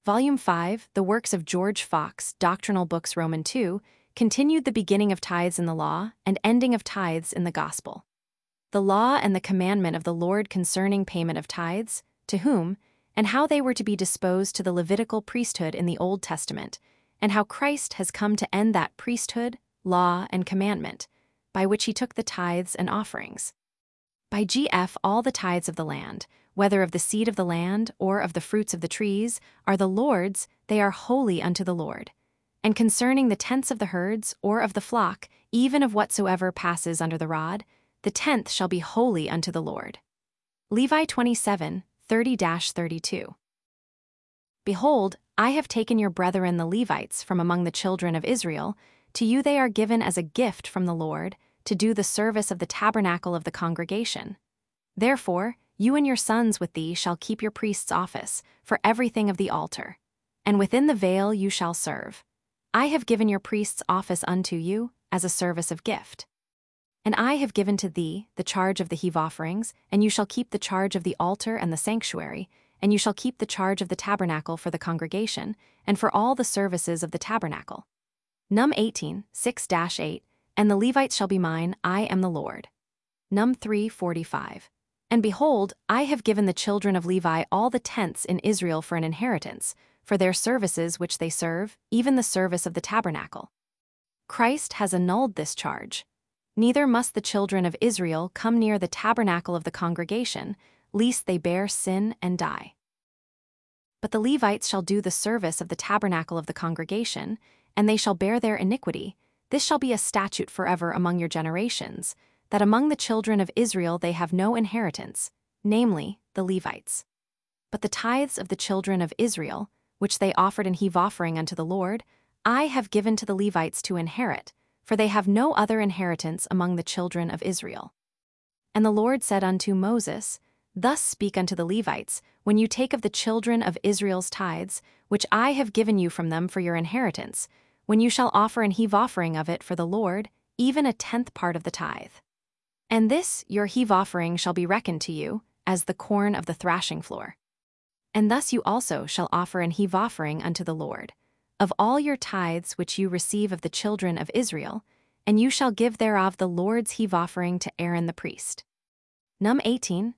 Volume 5, The Works of George Fox, Doctrinal Books Roman 2, continued the beginning of tithes in the law and ending of tithes in the gospel. The law and the commandment of the Lord concerning payment of tithes, to whom, and how they were to be disposed to the Levitical priesthood in the Old Testament, and how Christ has come to end that priesthood, law, and commandment, by which he took the tithes and offerings. By gf. All the tithes of the land, whether of the seed of the land or of the fruits of the trees, are the Lord's, they are holy unto the Lord. And concerning the tenths of the herds or of the flock, even of whatsoever passes under the rod, the tenth shall be holy unto the Lord. Levi 27, 30-32. Behold, I have taken your brethren the Levites from among the children of Israel, to you they are given as a gift from the Lord, to do the service of the tabernacle of the congregation. Therefore, you and your sons with thee shall keep your priest's office, for everything of the altar. And within the veil you shall serve. I have given your priest's office unto you, as a service of gift. And I have given to thee the charge of the heave offerings, and you shall keep the charge of the altar and the sanctuary, and you shall keep the charge of the tabernacle for the congregation, and for all the services of the tabernacle. Num 18, 6-8, and the Levites shall be mine, I am the Lord. Num 3:45. And behold, I have given the children of Levi all the tenths in Israel for an inheritance, for their services which they serve, even the service of the tabernacle. Christ has annulled this charge. Neither must the children of Israel come near the tabernacle of the congregation, lest they bear sin and die. But the Levites shall do the service of the tabernacle of the congregation, and they shall bear their iniquity. This shall be a statute forever among your generations, that among the children of Israel they have no inheritance, namely, the Levites. But the tithes of the children of Israel, which they offered in heave offering unto the Lord, I have given to the Levites to inherit, for they have no other inheritance among the children of Israel. And the Lord said unto Moses, Thus speak unto the Levites, when you take of the children of Israel's tithes, which I have given you from them for your inheritance, when you shall offer an heave offering of it for the Lord, even a tenth part of the tithe. And this your heave offering shall be reckoned to you, as the corn of the thrashing floor. And thus you also shall offer an heave offering unto the Lord, of all your tithes which you receive of the children of Israel, and you shall give thereof the Lord's heave offering to Aaron the priest. Num 18,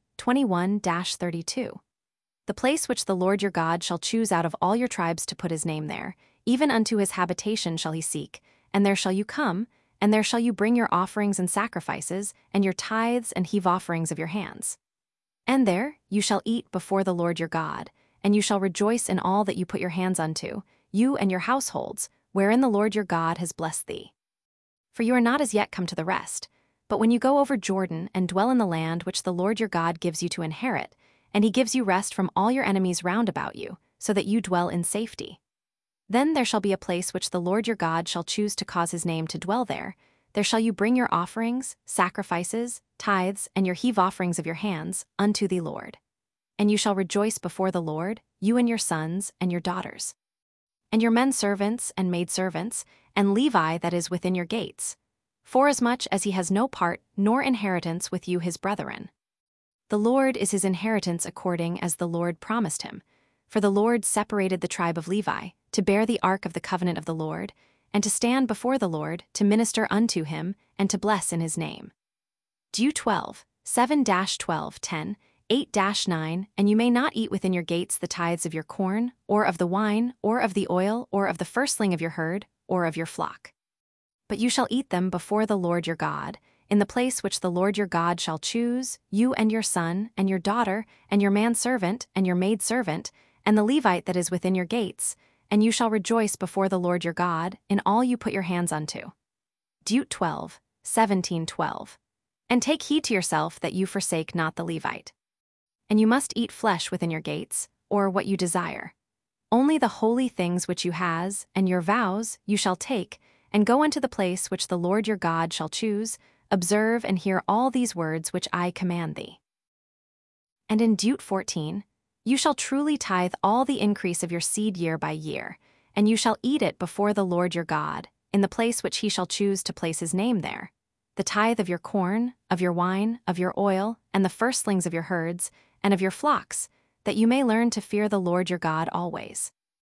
21-32. The place which the Lord your God shall choose out of all your tribes to put his name there, even unto his habitation shall he seek, and there shall you come, and there shall you bring your offerings and sacrifices, and your tithes and heave offerings of your hands. And there you shall eat before the Lord your God, and you shall rejoice in all that you put your hands unto, you and your households, wherein the Lord your God has blessed thee. For you are not as yet come to the rest, but when you go over Jordan and dwell in the land which the Lord your God gives you to inherit, and he gives you rest from all your enemies round about you, so that you dwell in safety. Then there shall be a place which the Lord your God shall choose to cause his name to dwell there. There shall you bring your offerings, sacrifices, tithes, and your heave offerings of your hands unto the Lord. And you shall rejoice before the Lord, you and your sons and your daughters, and your men servants and maidservants, and Levi that is within your gates, forasmuch as he has no part nor inheritance with you his brethren. The Lord is his inheritance according as the Lord promised him. For the Lord separated the tribe of Levi, to bear the ark of the covenant of the Lord, and to stand before the Lord, to minister unto him, and to bless in his name. Deut 12, 7-12, 10, 8-9. And you may not eat within your gates the tithes of your corn, or of the wine, or of the oil, or of the firstling of your herd, or of your flock. But you shall eat them before the Lord your God, in the place which the Lord your God shall choose, you and your son, and your daughter, and your manservant, and your maidservant, and the Levite that is within your gates, and you shall rejoice before the Lord your God in all you put your hands unto. Deut 12, 17-12. And take heed to yourself that you forsake not the Levite. And you must eat flesh within your gates, or what you desire. Only the holy things which you has, and your vows, you shall take, and go unto the place which the Lord your God shall choose, observe and hear all these words which I command thee. And in Deut 14, you shall truly tithe all the increase of your seed year by year, and you shall eat it before the Lord your God, in the place which he shall choose to place his name there, the tithe of your corn, of your wine, of your oil, and the firstlings of your herds, and of your flocks, that you may learn to fear the Lord your God always.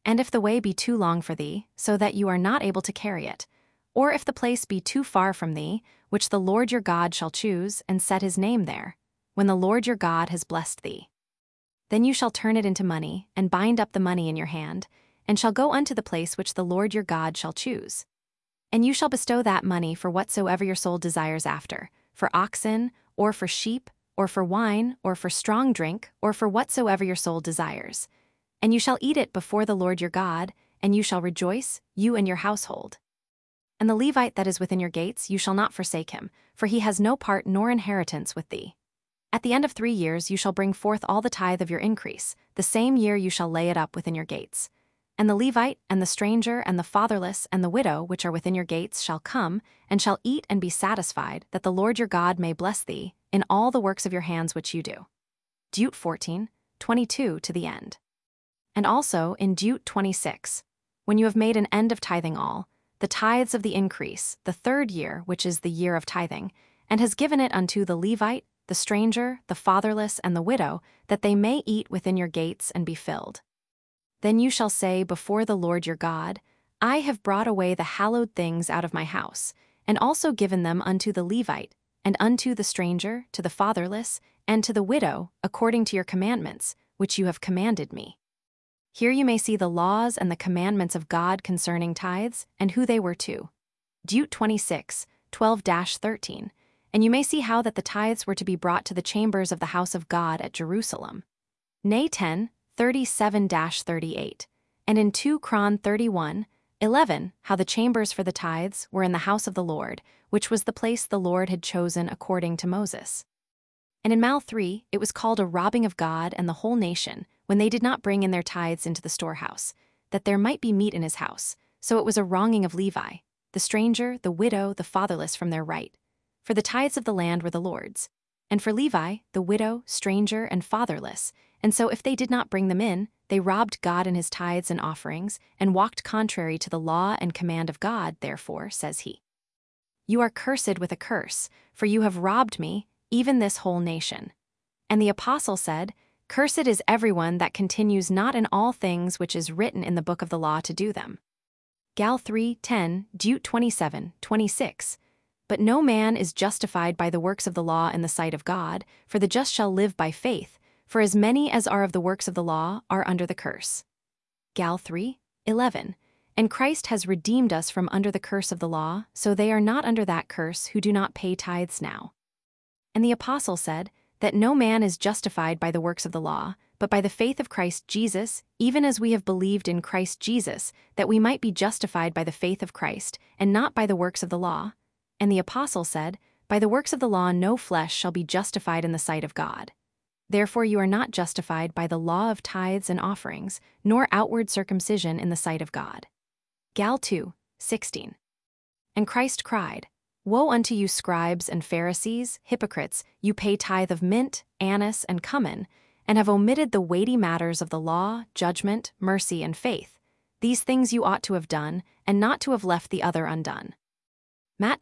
And if the way be too long for thee, so that you are not able to carry it, or if the place be too far from thee, which the Lord your God shall choose, and set his name there, when the Lord your God has blessed thee. Then you shall turn it into money, and bind up the money in your hand, and shall go unto the place which the Lord your God shall choose. And you shall bestow that money for whatsoever your soul desires after, for oxen, or for sheep, or for wine, or for strong drink, or for whatsoever your soul desires. And you shall eat it before the Lord your God, and you shall rejoice, you and your household. And the Levite that is within your gates, you shall not forsake him, for he has no part nor inheritance with thee. At the end of 3 years you shall bring forth all the tithe of your increase, the same year you shall lay it up within your gates. And the Levite, and the stranger, and the fatherless, and the widow, which are within your gates, shall come, and shall eat and be satisfied, that the Lord your God may bless thee, in all the works of your hands which you do. Deut 14:22 to the end. And also in Deut 26, when you have made an end of tithing all, the tithes of the increase, the 3rd year, which is the year of tithing, and has given it unto the Levite, the stranger, the fatherless, and the widow, that they may eat within your gates and be filled. Then you shall say before the Lord your God, I have brought away the hallowed things out of my house, and also given them unto the Levite, and unto the stranger, to the fatherless, and to the widow, according to your commandments, which you have commanded me. Here you may see the laws and the commandments of God concerning tithes, and who they were to. Deut 26:12-13, and you may see how that the tithes were to be brought to the chambers of the house of God at Jerusalem. Nay 10:37-38, and in 2 Chron 31:11, how the chambers for the tithes were in the house of the Lord, which was the place the Lord had chosen according to Moses. And in Mal 3, it was called a robbing of God and the whole nation, when they did not bring in their tithes into the storehouse, that there might be meat in his house. So it was a wronging of Levi, the stranger, the widow, the fatherless from their right. For the tithes of the land were the Lord's. And for Levi, the widow, stranger, and fatherless. And so if they did not bring them in, they robbed God in his tithes and offerings, and walked contrary to the law and command of God. Therefore, says he, you are cursed with a curse, for you have robbed me, even this whole nation. And the apostle said, Cursed is everyone that continues not in all things which is written in the book of the law to do them. Gal 3:10, Deut 27:26. But no man is justified by the works of the law in the sight of God, for the just shall live by faith, for as many as are of the works of the law are under the curse. Gal 3:11. And Christ has redeemed us from under the curse of the law, so they are not under that curse who do not pay tithes now. And the apostle said, that no man is justified by the works of the law, but by the faith of Christ Jesus, even as we have believed in Christ Jesus, that we might be justified by the faith of Christ, and not by the works of the law. And the apostle said, by the works of the law no flesh shall be justified in the sight of God. Therefore you are not justified by the law of tithes and offerings, nor outward circumcision in the sight of God. Gal 2:16. And Christ cried, Woe unto you, scribes and Pharisees, hypocrites, you pay tithe of mint, anise, and cumin, and have omitted the weighty matters of the law, judgment, mercy, and faith. These things you ought to have done, and not to have left the other undone. Matt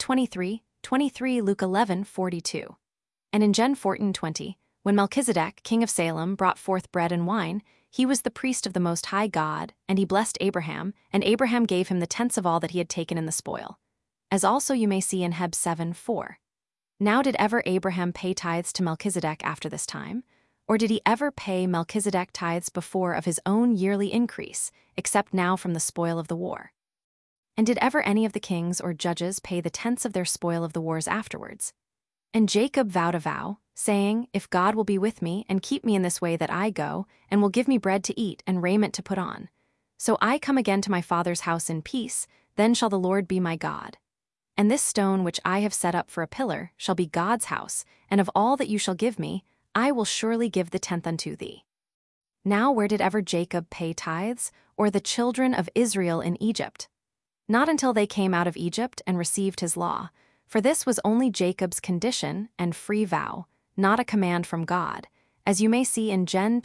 23:23, Luke 11:42. And in Gen 14:20, when Melchizedek, king of Salem, brought forth bread and wine, he was the priest of the Most High God, and he blessed Abraham, and Abraham gave him the tenths of all that he had taken in the spoil. As also you may see in Heb 7:4. Now did ever Abraham pay tithes to Melchizedek after this time? Or did he ever pay Melchizedek tithes before of his own yearly increase, except now from the spoil of the war? And did ever any of the kings or judges pay the tenths of their spoil of the wars afterwards? And Jacob vowed a vow, saying, If God will be with me, and keep me in this way that I go, and will give me bread to eat and raiment to put on, so I come again to my father's house in peace, then shall the Lord be my God. And this stone which I have set up for a pillar shall be God's house, and of all that you shall give me, I will surely give the tenth unto thee. Now where did ever Jacob pay tithes, or the children of Israel in Egypt? Not until they came out of Egypt and received his law, for this was only Jacob's condition and free vow, not a command from God, as you may see in Gen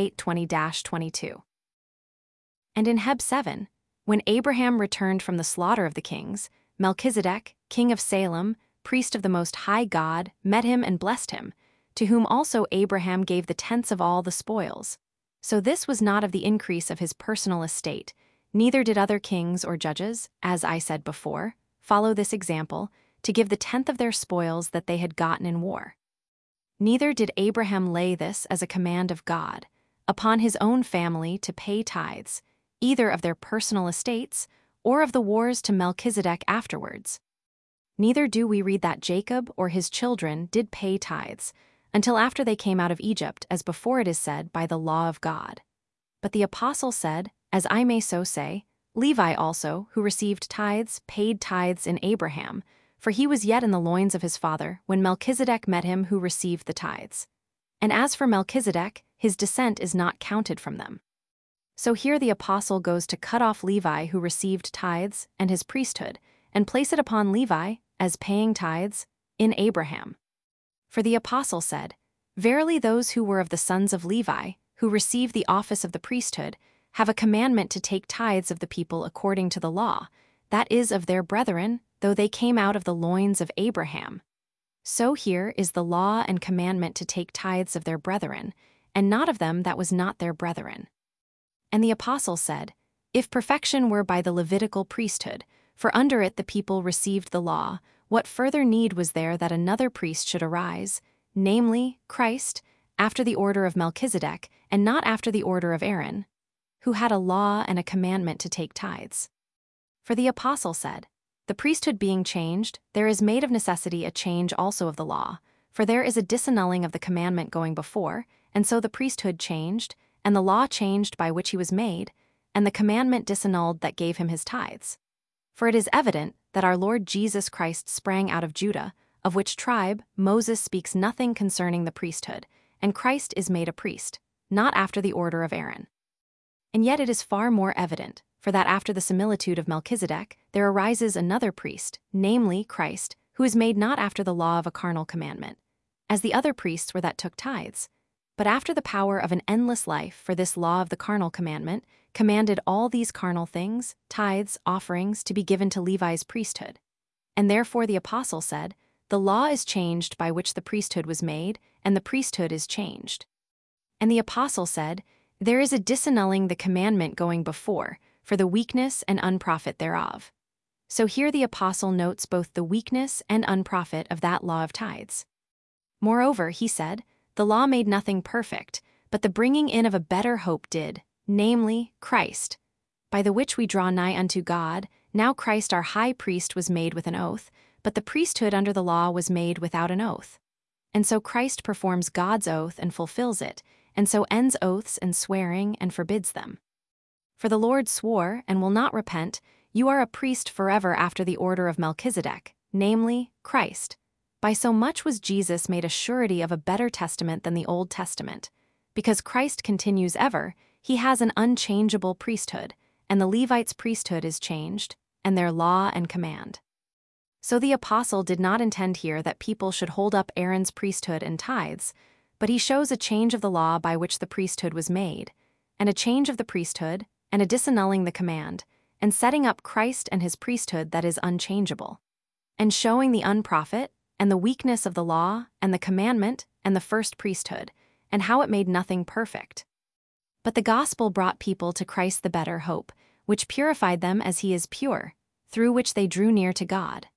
28:20-22. And in Heb 7, when Abraham returned from the slaughter of the kings, Melchizedek, king of Salem, priest of the Most High God, met him and blessed him, to whom also Abraham gave the tenths of all the spoils. So this was not of the increase of his personal estate, Neither did other kings or judges, as I said before, follow this example, to give the tenth of their spoils that they had gotten in war. Neither did Abraham lay this as a command of God upon his own family to pay tithes, either of their personal estates or of the wars to Melchizedek afterwards. Neither do we read that Jacob or his children did pay tithes until after they came out of Egypt, as before it is said, by the law of God. But the apostle said, as I may so say, Levi also, who received tithes, paid tithes in Abraham, for he was yet in the loins of his father when Melchizedek met him who received the tithes. And as for Melchizedek, his descent is not counted from them. So here the apostle goes to cut off Levi who received tithes and his priesthood, and place it upon Levi, as paying tithes, in Abraham. For the apostle said, Verily those who were of the sons of Levi, who receive the office of the priesthood, have a commandment to take tithes of the people according to the law, that is of their brethren, though they came out of the loins of Abraham. So here is the law and commandment to take tithes of their brethren, and not of them that was not their brethren. And the apostle said, If perfection were by the Levitical priesthood, for under it the people received the law, what further need was there that another priest should arise, namely, Christ, after the order of Melchizedek, and not after the order of Aaron, who had a law and a commandment to take tithes? For the apostle said, The priesthood being changed, there is made of necessity a change also of the law, for there is a disannulling of the commandment going before, and so the priesthood changed, and the law changed by which he was made, and the commandment disannulled that gave him his tithes. For it is evident that our Lord Jesus Christ sprang out of Judah, of which tribe Moses speaks nothing concerning the priesthood, and Christ is made a priest, not after the order of Aaron. And yet it is far more evident, for that after the similitude of Melchizedek, there arises another priest, namely Christ, who is made not after the law of a carnal commandment, as the other priests were that took tithes, but after the power of an endless life, for this law of the carnal commandment commanded all these carnal things, tithes, offerings, to be given to Levi's priesthood. And therefore the apostle said, The law is changed by which the priesthood was made, and the priesthood is changed. And the apostle said, There is a disannulling the commandment going before, for the weakness and unprofit thereof. So here the apostle notes both the weakness and unprofit of that law of tithes. Moreover, he said, The law made nothing perfect, but the bringing in of a better hope did, namely, Christ, by the which we draw nigh unto God. Now Christ our high priest was made with an oath, but the priesthood under the law was made without an oath. And so Christ performs God's oath and fulfills it, and so ends oaths and swearing and forbids them. For the Lord swore, and will not repent, You are a priest forever after the order of Melchizedek, namely, Christ. By so much was Jesus made a surety of a better testament than the Old Testament. Because Christ continues ever, he has an unchangeable priesthood, and the Levites' priesthood is changed, and their law and command. So the apostle did not intend here that people should hold up Aaron's priesthood and tithes, but he shows a change of the law by which the priesthood was made, and a change of the priesthood, and a disannulling the command, and setting up Christ and his priesthood that is unchangeable, and showing the unprofit, and the weakness of the law, and the commandment, and the first priesthood, and how it made nothing perfect. But the gospel brought people to Christ the better hope, which purified them as he is pure, through which they drew near to God.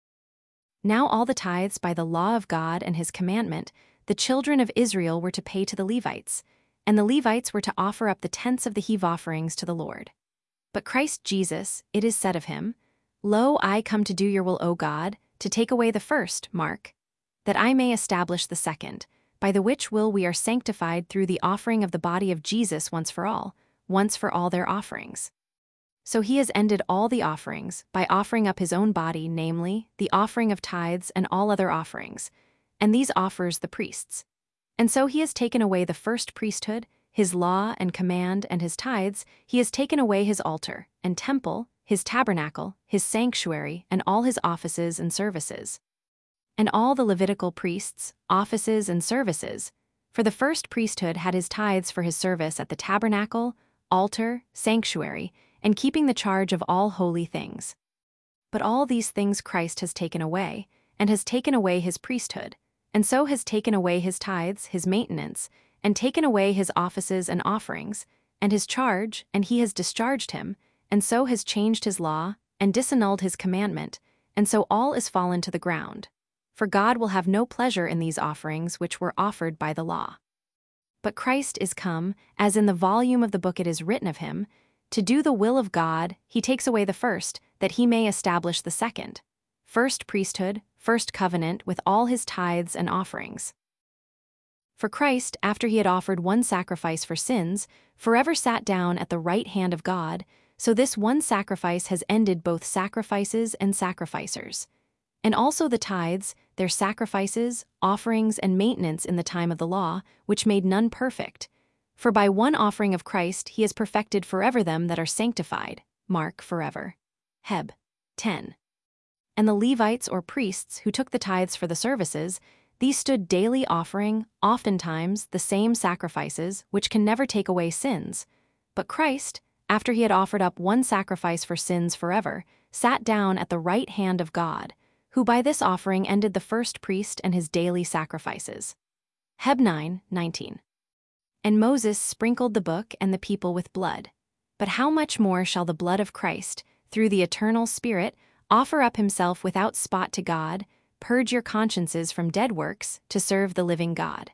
Now all the tithes by the law of God and his commandment, the children of Israel were to pay to the Levites, and the Levites were to offer up the tenths of the heave offerings to the Lord. But Christ Jesus, it is said of him, Lo, I come to do your will, O God, to take away the first, Mark, that I may establish the second, by the which will we are sanctified through the offering of the body of Jesus once for all their offerings. So he has ended all the offerings by offering up his own body, namely, the offering of tithes and all other offerings, and these offers the priests. And so he has taken away the first priesthood, his law and command and his tithes. He has taken away his altar and temple, his tabernacle, his sanctuary, and all his offices and services. And all the Levitical priests, offices, and services, for the first priesthood had his tithes for his service at the tabernacle, altar, sanctuary, and keeping the charge of all holy things. But all these things Christ has taken away, and has taken away his priesthood, and so has taken away his tithes, his maintenance, and taken away his offices and offerings, and his charge, and he has discharged him, and so has changed his law, and disannulled his commandment, and so all is fallen to the ground. For God will have no pleasure in these offerings which were offered by the law. But Christ is come, as in the volume of the book it is written of him, to do the will of God. He takes away the first, that he may establish the second. First priesthood, first covenant with all his tithes and offerings. For Christ, after he had offered one sacrifice for sins, forever sat down at the right hand of God, so this one sacrifice has ended both sacrifices and sacrificers. And also the tithes, their sacrifices, offerings, and maintenance in the time of the law, which made none perfect. For by one offering of Christ he has perfected forever them that are sanctified. Mark forever. Heb. 10. And the Levites or priests who took the tithes for the services, these stood daily offering, oftentimes, the same sacrifices, which can never take away sins. But Christ, after he had offered up one sacrifice for sins forever, sat down at the right hand of God, who by this offering ended the first priest and his daily sacrifices. Heb 9:19. And Moses sprinkled the book and the people with blood. But how much more shall the blood of Christ, through the eternal Spirit, offer up himself without spot to God, purge your consciences from dead works, to serve the living God.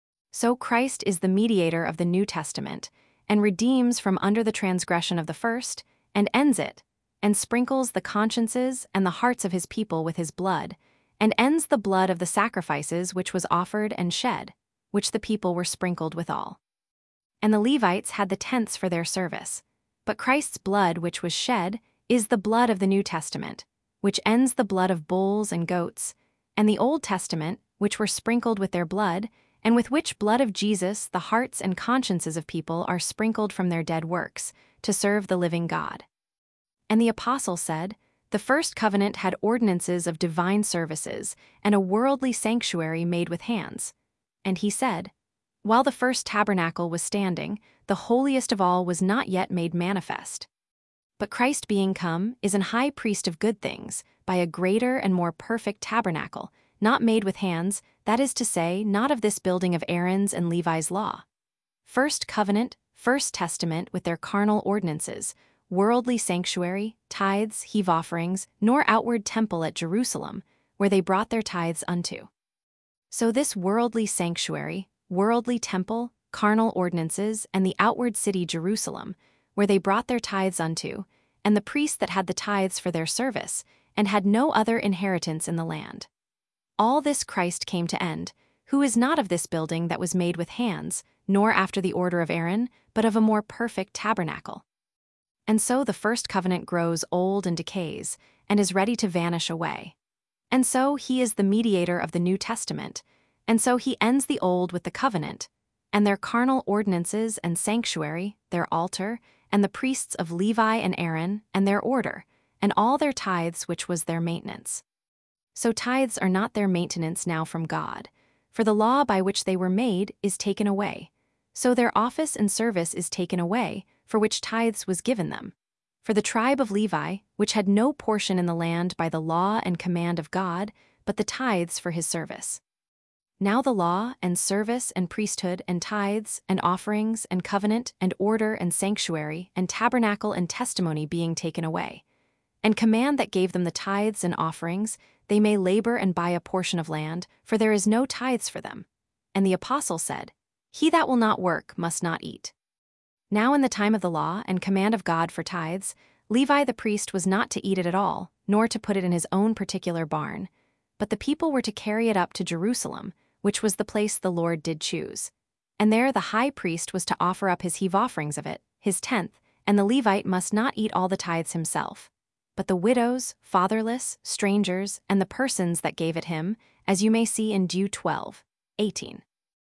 So Christ is the mediator of the New Testament, and redeems from under the transgression of the first, and ends it, and sprinkles the consciences and the hearts of his people with his blood, and ends the blood of the sacrifices which was offered and shed, which the people were sprinkled withal. And the Levites had the tenths for their service. But Christ's blood which was shed is the blood of the New Testament, which ends the blood of bulls and goats, and the Old Testament, which were sprinkled with their blood, and with which blood of Jesus the hearts and consciences of people are sprinkled from their dead works, to serve the living God. And the apostle said, the first covenant had ordinances of divine services, and a worldly sanctuary made with hands. And he said, while the first tabernacle was standing, the holiest of all was not yet made manifest. But Christ being come is an high priest of good things, by a greater and more perfect tabernacle, not made with hands, that is to say, not of this building of Aaron's and Levi's law. First covenant, first testament with their carnal ordinances, worldly sanctuary, tithes, heave offerings, nor outward temple at Jerusalem, where they brought their tithes unto. So this worldly sanctuary, worldly temple, carnal ordinances, and the outward city Jerusalem, where they brought their tithes unto, and the priests that had the tithes for their service, and had no other inheritance in the land. All this Christ came to end, who is not of this building that was made with hands, nor after the order of Aaron, but of a more perfect tabernacle. And so the first covenant grows old and decays, and is ready to vanish away. And so he is the mediator of the New Testament, and so he ends the old with the covenant, and their carnal ordinances and sanctuary, their altar, and the priests of Levi and Aaron, and their order, and all their tithes which was their maintenance. So tithes are not their maintenance now from God, for the law by which they were made is taken away. So their office and service is taken away, for which tithes was given them. For the tribe of Levi, which had no portion in the land by the law and command of God, but the tithes for his service. Now the law and service and priesthood and tithes and offerings and covenant and order and sanctuary and tabernacle and testimony being taken away, and command that gave them the tithes and offerings, they may labor and buy a portion of land, for there is no tithes for them. And the apostle said, he that will not work must not eat. Now in the time of the law and command of God for tithes, Levi the priest was not to eat it at all, nor to put it in his own particular barn, but the people were to carry it up to Jerusalem, which was the place the Lord did choose. And there the high priest was to offer up his heave offerings of it, his tenth, and the Levite must not eat all the tithes himself. But the widows, fatherless, strangers, and the persons that gave it him, as you may see in Deut 12:18.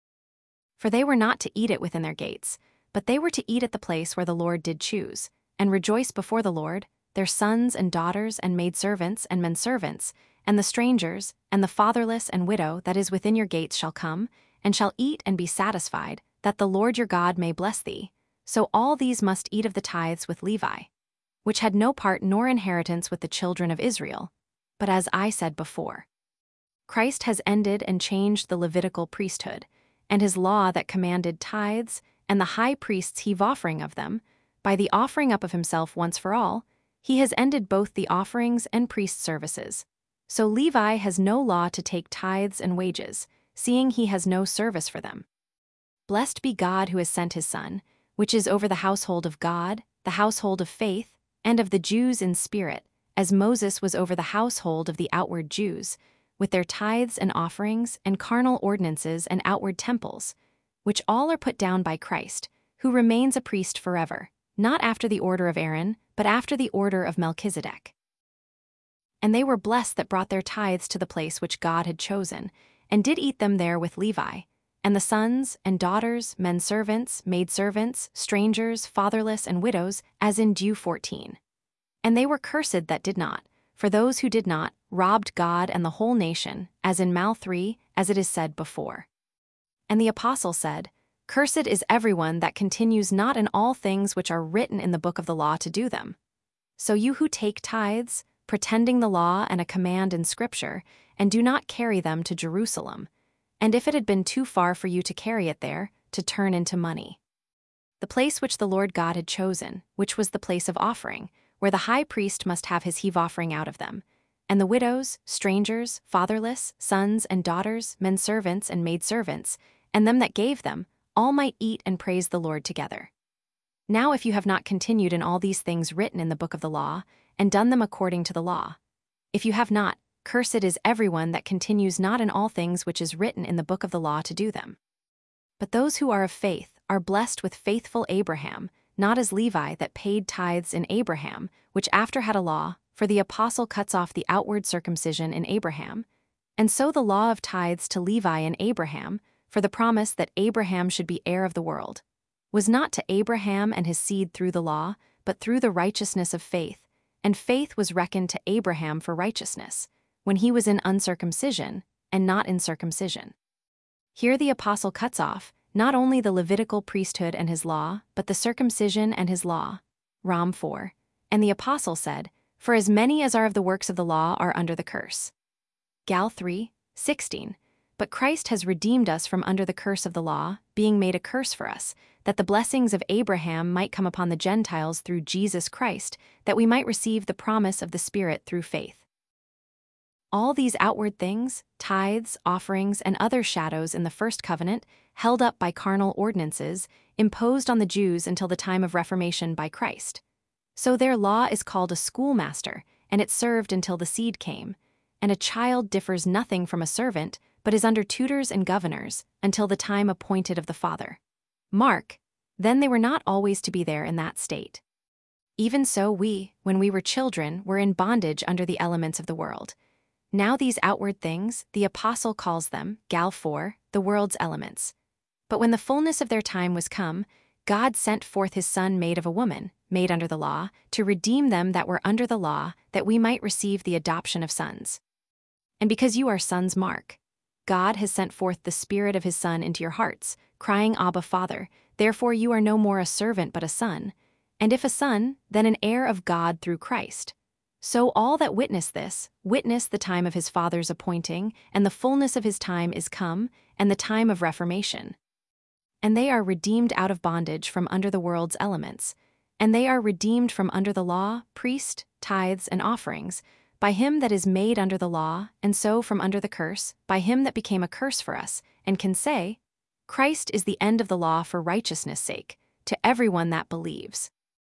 For they were not to eat it within their gates, but they were to eat at the place where the Lord did choose, and rejoice before the Lord, their sons and daughters and maidservants and menservants, and the strangers, and the fatherless and widow that is within your gates shall come, and shall eat and be satisfied, that the Lord your God may bless thee. So all these must eat of the tithes with Levi, which had no part nor inheritance with the children of Israel. But as I said before, Christ has ended and changed the Levitical priesthood, and his law that commanded tithes, and the high priest's heave offering of them, By the offering up of himself once for all, he has ended both the offerings and priest services. So Levi has no law to take tithes and wages, seeing he has no service for them. Blessed be God who has sent his Son, which is over the household of God, the household of faith, and of the Jews in spirit, as Moses was over the household of the outward Jews, with their tithes and offerings and carnal ordinances and outward temples, which all are put down by Christ, who remains a priest forever, not after the order of Aaron, but after the order of Melchizedek. And they were blessed that brought their tithes to the place which God had chosen, and did eat them there with Levi, and the sons and daughters, men servants, maidservants, strangers, fatherless, and widows, as in due 14. And they were cursed that did not, for those who did not robbed God and the whole nation, as in Mal 3, as it is said before. And the apostle said, Cursed is everyone that continues not in all things which are written in the book of the law to do them. So you who take tithes, pretending the law and a command in Scripture, and do not carry them to Jerusalem, and if it had been too far for you to carry it there, to turn into money. The place which the Lord God had chosen, which was the place of offering, where the high priest must have his heave offering out of them, and the widows, strangers, fatherless, sons and daughters, men servants and maidservants, and them that gave them, all might eat and praise the Lord together. Now if you have not continued in all these things written in the book of the law, and done them according to the law, if you have not, cursed is everyone that continues not in all things which is written in the book of the law to do them. But those who are of faith are blessed with faithful Abraham, not as Levi that paid tithes in Abraham, which after had a law, for the apostle cuts off the outward circumcision in Abraham, and so the law of tithes to Levi in Abraham, for the promise that Abraham should be heir of the world, was not to Abraham and his seed through the law, but through the righteousness of faith, and faith was reckoned to Abraham for righteousness, when he was in uncircumcision, and not in circumcision. Here the apostle cuts off, not only the Levitical priesthood and his law, but the circumcision and his law. Rom 4. And the apostle said, For as many as are of the works of the law are under the curse. Gal 3, 16. But Christ has redeemed us from under the curse of the law, being made a curse for us, that the blessings of Abraham might come upon the Gentiles through Jesus Christ, that we might receive the promise of the Spirit through faith. All these outward things, tithes, offerings, and other shadows in the first covenant, held up by carnal ordinances, imposed on the Jews until the time of Reformation by Christ. So their law is called a schoolmaster, and it served until the seed came, and a child differs nothing from a servant, but is under tutors and governors, until the time appointed of the father. Mark, then they were not always to be there in that state. Even so we, when we were children, were in bondage under the elements of the world. Now these outward things, the apostle calls them, Gal 4, the world's elements. But when the fullness of their time was come, God sent forth his Son made of a woman, made under the law, to redeem them that were under the law, that we might receive the adoption of sons. And because you are sons, Mark, God has sent forth the Spirit of his Son into your hearts, crying, Abba, Father. Therefore you are no more a servant but a son, and if a son, then an heir of God through Christ. So all that witness this, witness the time of his Father's appointing, and the fullness of his time is come, and the time of reformation. And they are redeemed out of bondage from under the world's elements, and they are redeemed from under the law, priest, tithes, and offerings, by him that is made under the law, and so from under the curse, by him that became a curse for us, and can say, Christ is the end of the law for righteousness' sake, to everyone that believes.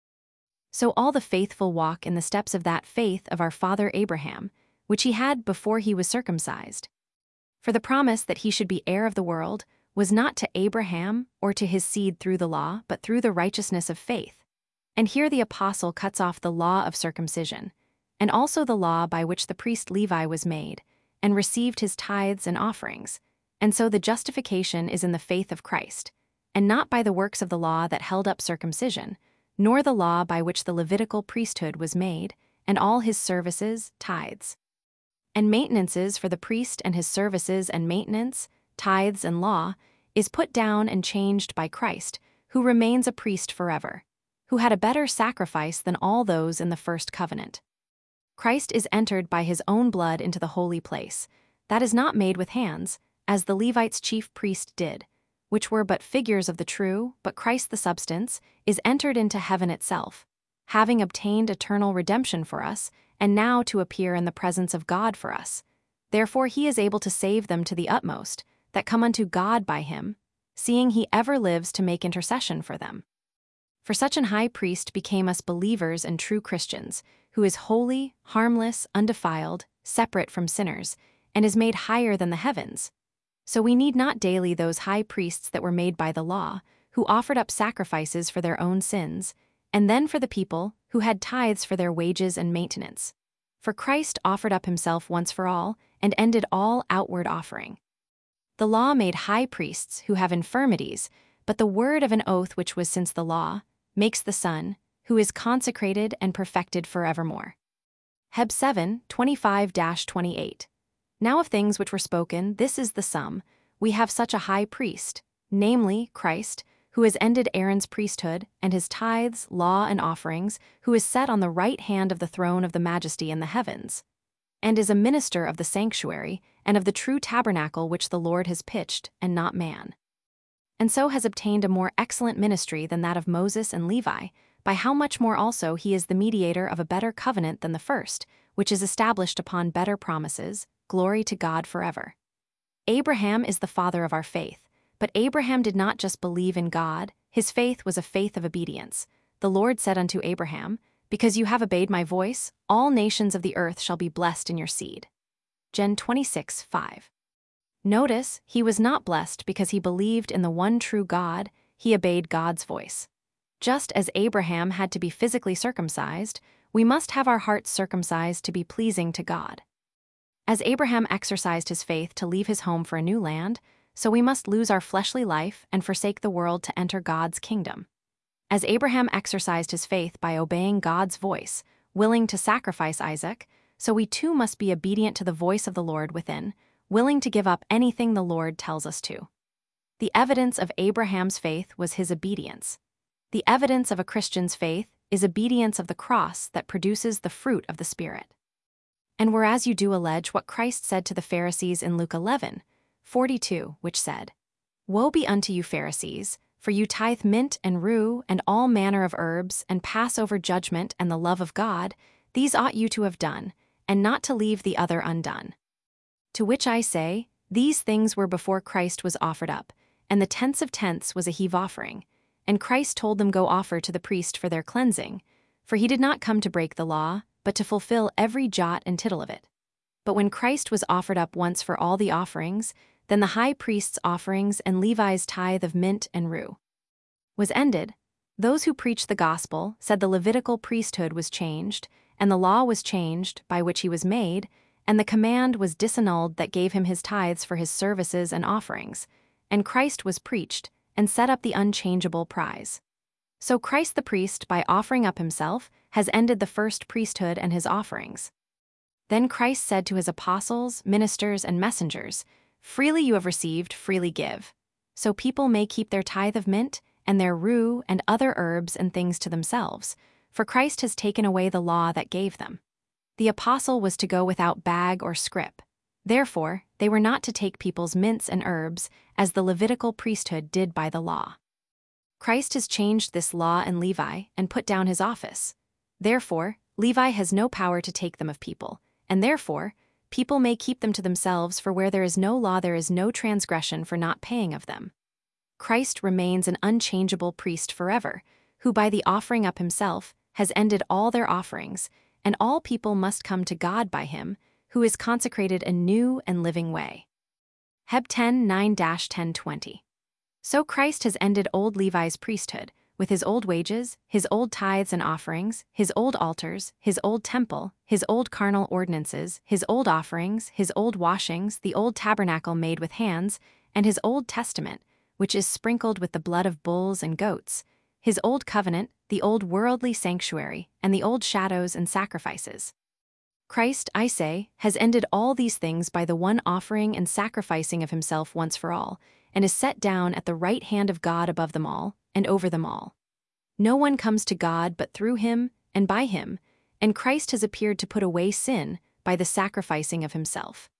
So all the faithful walk in the steps of that faith of our father Abraham, which he had before he was circumcised. For the promise that he should be heir of the world was not to Abraham or to his seed through the law, but through the righteousness of faith. And here the apostle cuts off the law of circumcision, and also the law by which the priest Levi was made, and received his tithes and offerings, and so the justification is in the faith of Christ, and not by the works of the law that held up circumcision, nor the law by which the Levitical priesthood was made, and all his services, tithes, and maintenances for the priest and his services and maintenance, tithes and law, is put down and changed by Christ, who remains a priest forever, who had a better sacrifice than all those in the first covenant. Christ is entered by his own blood into the holy place, that is not made with hands, as the Levites' chief priest did, which were but figures of the true, but Christ the substance, is entered into heaven itself, having obtained eternal redemption for us, and now to appear in the presence of God for us. Therefore he is able to save them to the utmost, that come unto God by him, seeing he ever lives to make intercession for them. For such an high priest became us believers and true Christians, who is holy, harmless, undefiled, separate from sinners, and is made higher than the heavens. So we need not daily those high priests that were made by the law, who offered up sacrifices for their own sins, and then for the people, who had tithes for their wages and maintenance. For Christ offered up himself once for all, and ended all outward offering. The law made high priests who have infirmities, but the word of an oath which was since the law makes the Son, who is consecrated and perfected forevermore. Heb 7:25-28. Now of things which were spoken, this is the sum: we have such a high priest, namely, Christ, who has ended Aaron's priesthood, and his tithes, law, and offerings, who is set on the right hand of the throne of the majesty in the heavens, and is a minister of the sanctuary, and of the true tabernacle which the Lord has pitched, and not man. And so has obtained a more excellent ministry than that of Moses and Levi, by how much more also he is the mediator of a better covenant than the first, which is established upon better promises. Glory to God forever. Abraham is the father of our faith, but Abraham did not just believe in God, his faith was a faith of obedience. The Lord said unto Abraham, because you have obeyed my voice, all nations of the earth shall be blessed in your seed. Gen 26:5. Notice, he was not blessed because he believed in the one true God, he obeyed God's voice. Just as Abraham had to be physically circumcised, we must have our hearts circumcised to be pleasing to God. As Abraham exercised his faith to leave his home for a new land, so we must lose our fleshly life and forsake the world to enter God's kingdom. As Abraham exercised his faith by obeying God's voice, willing to sacrifice Isaac, so we too must be obedient to the voice of the Lord within, willing to give up anything the Lord tells us to. The evidence of Abraham's faith was his obedience. The evidence of a Christian's faith is obedience of the cross that produces the fruit of the Spirit. And whereas you do allege what Christ said to the Pharisees in Luke 11:42, which said, Woe be unto you, Pharisees, for you tithe mint and rue and all manner of herbs, and pass over judgment and the love of God, these ought you to have done, and not to leave the other undone. To which I say, these things were before Christ was offered up, and the tenths of tenths was a heave offering, and Christ told them go offer to the priest for their cleansing, for he did not come to break the law, but to fulfill every jot and tittle of it. But when Christ was offered up once for all the offerings, then the high priest's offerings and Levi's tithe of mint and rue was ended. Those who preached the gospel said the Levitical priesthood was changed, and the law was changed by which he was made, and the command was disannulled that gave him his tithes for his services and offerings, and Christ was preached, and set up the unchangeable prize. So Christ the priest, by offering up himself, has ended the first priesthood and his offerings. Then Christ said to his apostles, ministers, and messengers, Freely you have received, freely give. So people may keep their tithe of mint, and their rue, and other herbs and things to themselves, for Christ has taken away the law that gave them. The apostle was to go without bag or scrip. Therefore, they were not to take people's mints and herbs, as the Levitical priesthood did by the law. Christ has changed this law and Levi, and put down his office. Therefore, Levi has no power to take them of people, and therefore, people may keep them to themselves, for where there is no law there is no transgression for not paying of them. Christ remains an unchangeable priest forever, who by the offering up himself has ended all their offerings, and all people must come to God by him, who is consecrated a new and living way. Heb 10:9-10-20. So Christ has ended old Levi's priesthood, with his old wages, his old tithes and offerings, his old altars, his old temple, his old carnal ordinances, his old offerings, his old washings, the old tabernacle made with hands, and his old testament, which is sprinkled with the blood of bulls and goats, his old covenant, the old worldly sanctuary, and the old shadows and sacrifices. Christ, I say, has ended all these things by the one offering and sacrificing of himself once for all, and is set down at the right hand of God above them all, and over them all. No one comes to God but through him and by him, and Christ has appeared to put away sin by the sacrificing of himself.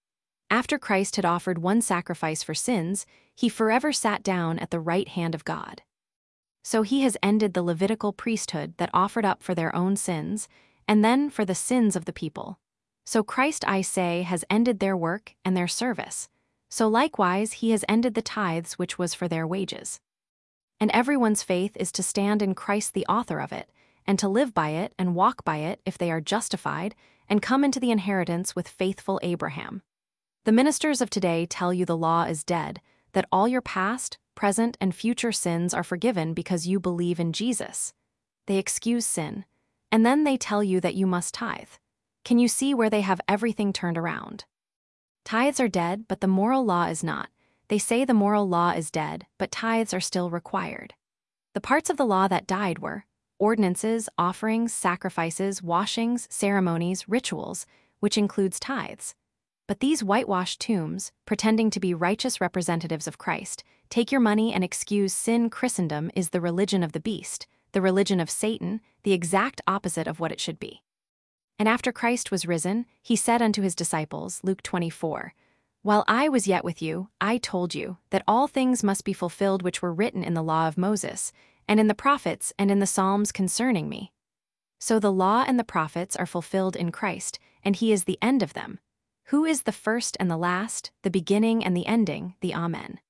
After Christ had offered one sacrifice for sins, he forever sat down at the right hand of God. So he has ended the Levitical priesthood that offered up for their own sins, and then for the sins of the people. So Christ, I say, has ended their work and their service. So likewise he has ended the tithes which was for their wages. And everyone's faith is to stand in Christ the author of it, and to live by it and walk by it if they are justified, and come into the inheritance with faithful Abraham. The ministers of today tell you the law is dead, that all your past, present, and future sins are forgiven because you believe in Jesus. They excuse sin, and then they tell you that you must tithe. Can you see where they have everything turned around? Tithes are dead, but the moral law is not. They say the moral law is dead, but tithes are still required. The parts of the law that died were ordinances, offerings, sacrifices, washings, ceremonies, rituals, which includes tithes. But these whitewashed tombs, pretending to be righteous representatives of Christ, take your money and excuse sin. Christendom is the religion of the beast, the religion of Satan, the exact opposite of what it should be. And after Christ was risen, he said unto his disciples, Luke 24, While I was yet with you, I told you that all things must be fulfilled which were written in the law of Moses, and in the prophets and in the Psalms concerning me. So the law and the prophets are fulfilled in Christ, and he is the end of them. Who is the first and the last, the beginning and the ending, the Amen.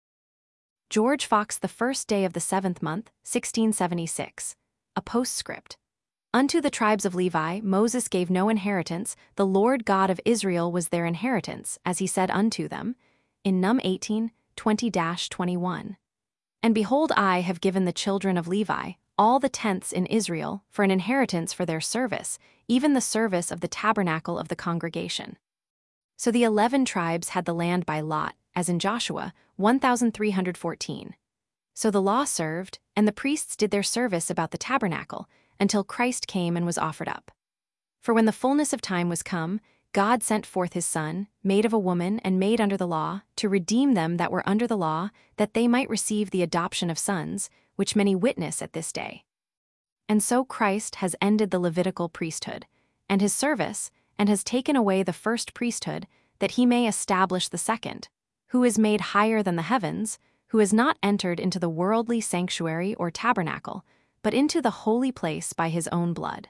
George Fox, the first day of the 7th month, 1676. A postscript. Unto the tribes of Levi Moses gave no inheritance, the Lord God of Israel was their inheritance, as he said unto them, in Num 18, 20-21. And behold, I have given the children of Levi all the tenths in Israel for an inheritance for their service, even the service of the tabernacle of the congregation. So the 11 tribes had the land by lot, as in Joshua 1,314. So the law served, and the priests did their service about the tabernacle, until Christ came and was offered up. For when the fullness of time was come, God sent forth his Son, made of a woman and made under the law, to redeem them that were under the law, that they might receive the adoption of sons, which many witness at this day. And so Christ has ended the Levitical priesthood, and his service, and has taken away the first priesthood, that he may establish the second, who is made higher than the heavens, who has not entered into the worldly sanctuary or tabernacle, but into the holy place by his own blood.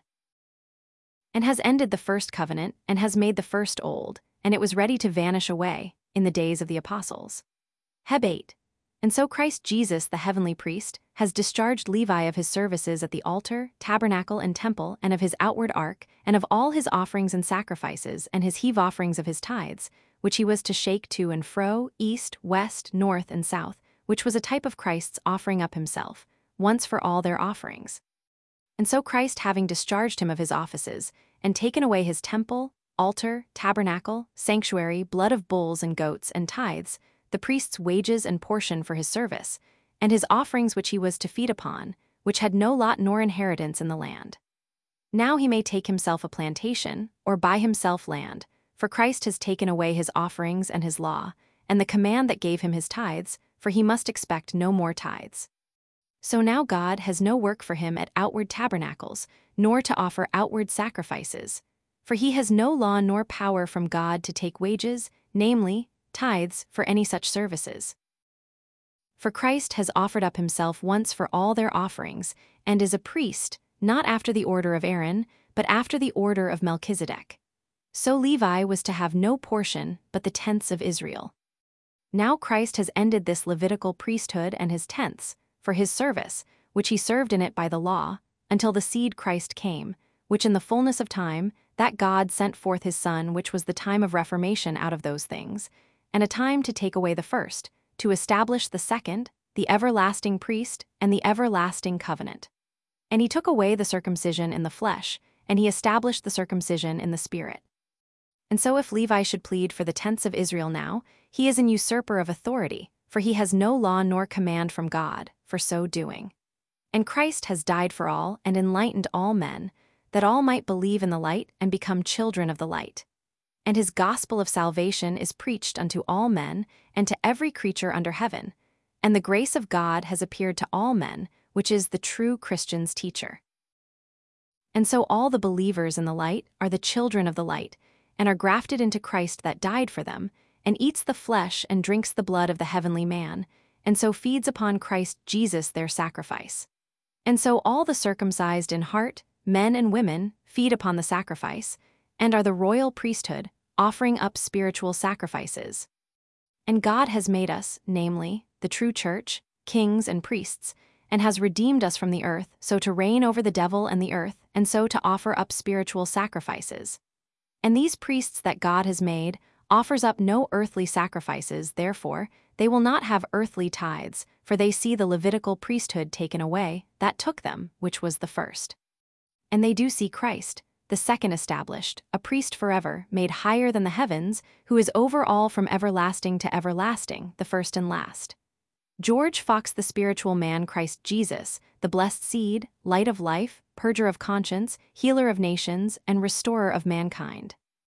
And has ended the first covenant, and has made the first old, and it was ready to vanish away, in the days of the apostles. Heb 8. And so Christ Jesus, the heavenly priest, has discharged Levi of his services at the altar, tabernacle, and temple, and of his outward ark, and of all his offerings and sacrifices, and his heave offerings of his tithes, which he was to shake to and fro, east, west, north, and south, which was a type of Christ's offering up himself, once for all their offerings. And so Christ, having discharged him of his offices, and taken away his temple, altar, tabernacle, sanctuary, blood of bulls and goats, and tithes, the priest's wages and portion for his service, and his offerings which he was to feed upon, which had no lot nor inheritance in the land. Now he may take himself a plantation, or buy himself land, for Christ has taken away his offerings and his law, and the command that gave him his tithes, for he must expect no more tithes. So now God has no work for him at outward tabernacles, nor to offer outward sacrifices, for he has no law nor power from God to take wages, namely, tithes, for any such services. For Christ has offered up himself once for all their offerings, and is a priest, not after the order of Aaron, but after the order of Melchizedek. So Levi was to have no portion but the tenths of Israel. Now Christ has ended this Levitical priesthood and his tenths, for his service, which he served in it by the law, until the seed Christ came, which in the fullness of time, that God sent forth his Son, which was the time of reformation out of those things, and a time to take away the first, to establish the second, the everlasting priest, and the everlasting covenant. And he took away the circumcision in the flesh, and he established the circumcision in the spirit. And so if Levi should plead for the tenths of Israel now, he is an usurper of authority, for he has no law nor command from God for so doing. And Christ has died for all and enlightened all men, that all might believe in the light and become children of the light. And his gospel of salvation is preached unto all men, and to every creature under heaven. And the grace of God has appeared to all men, which is the true Christian's teacher. And so all the believers in the light are the children of the light, and are grafted into Christ that died for them, and eats the flesh and drinks the blood of the heavenly man, and so feeds upon Christ Jesus their sacrifice. And so all the circumcised in heart, men and women, feed upon the sacrifice, and are the royal priesthood, offering up spiritual sacrifices. And God has made us, namely, the true church, kings and priests, and has redeemed us from the earth, so to reign over the devil and the earth, and so to offer up spiritual sacrifices. And these priests that God has made offers up no earthly sacrifices, therefore they will not have earthly tithes, for they see the Levitical priesthood taken away, that took them, which was the first. And they do see Christ, the second established, a priest forever, made higher than the heavens, who is over all from everlasting to everlasting, the first and last. George Fox, the spiritual man Christ Jesus, the blessed seed, light of life, purger of conscience, healer of nations, and restorer of mankind.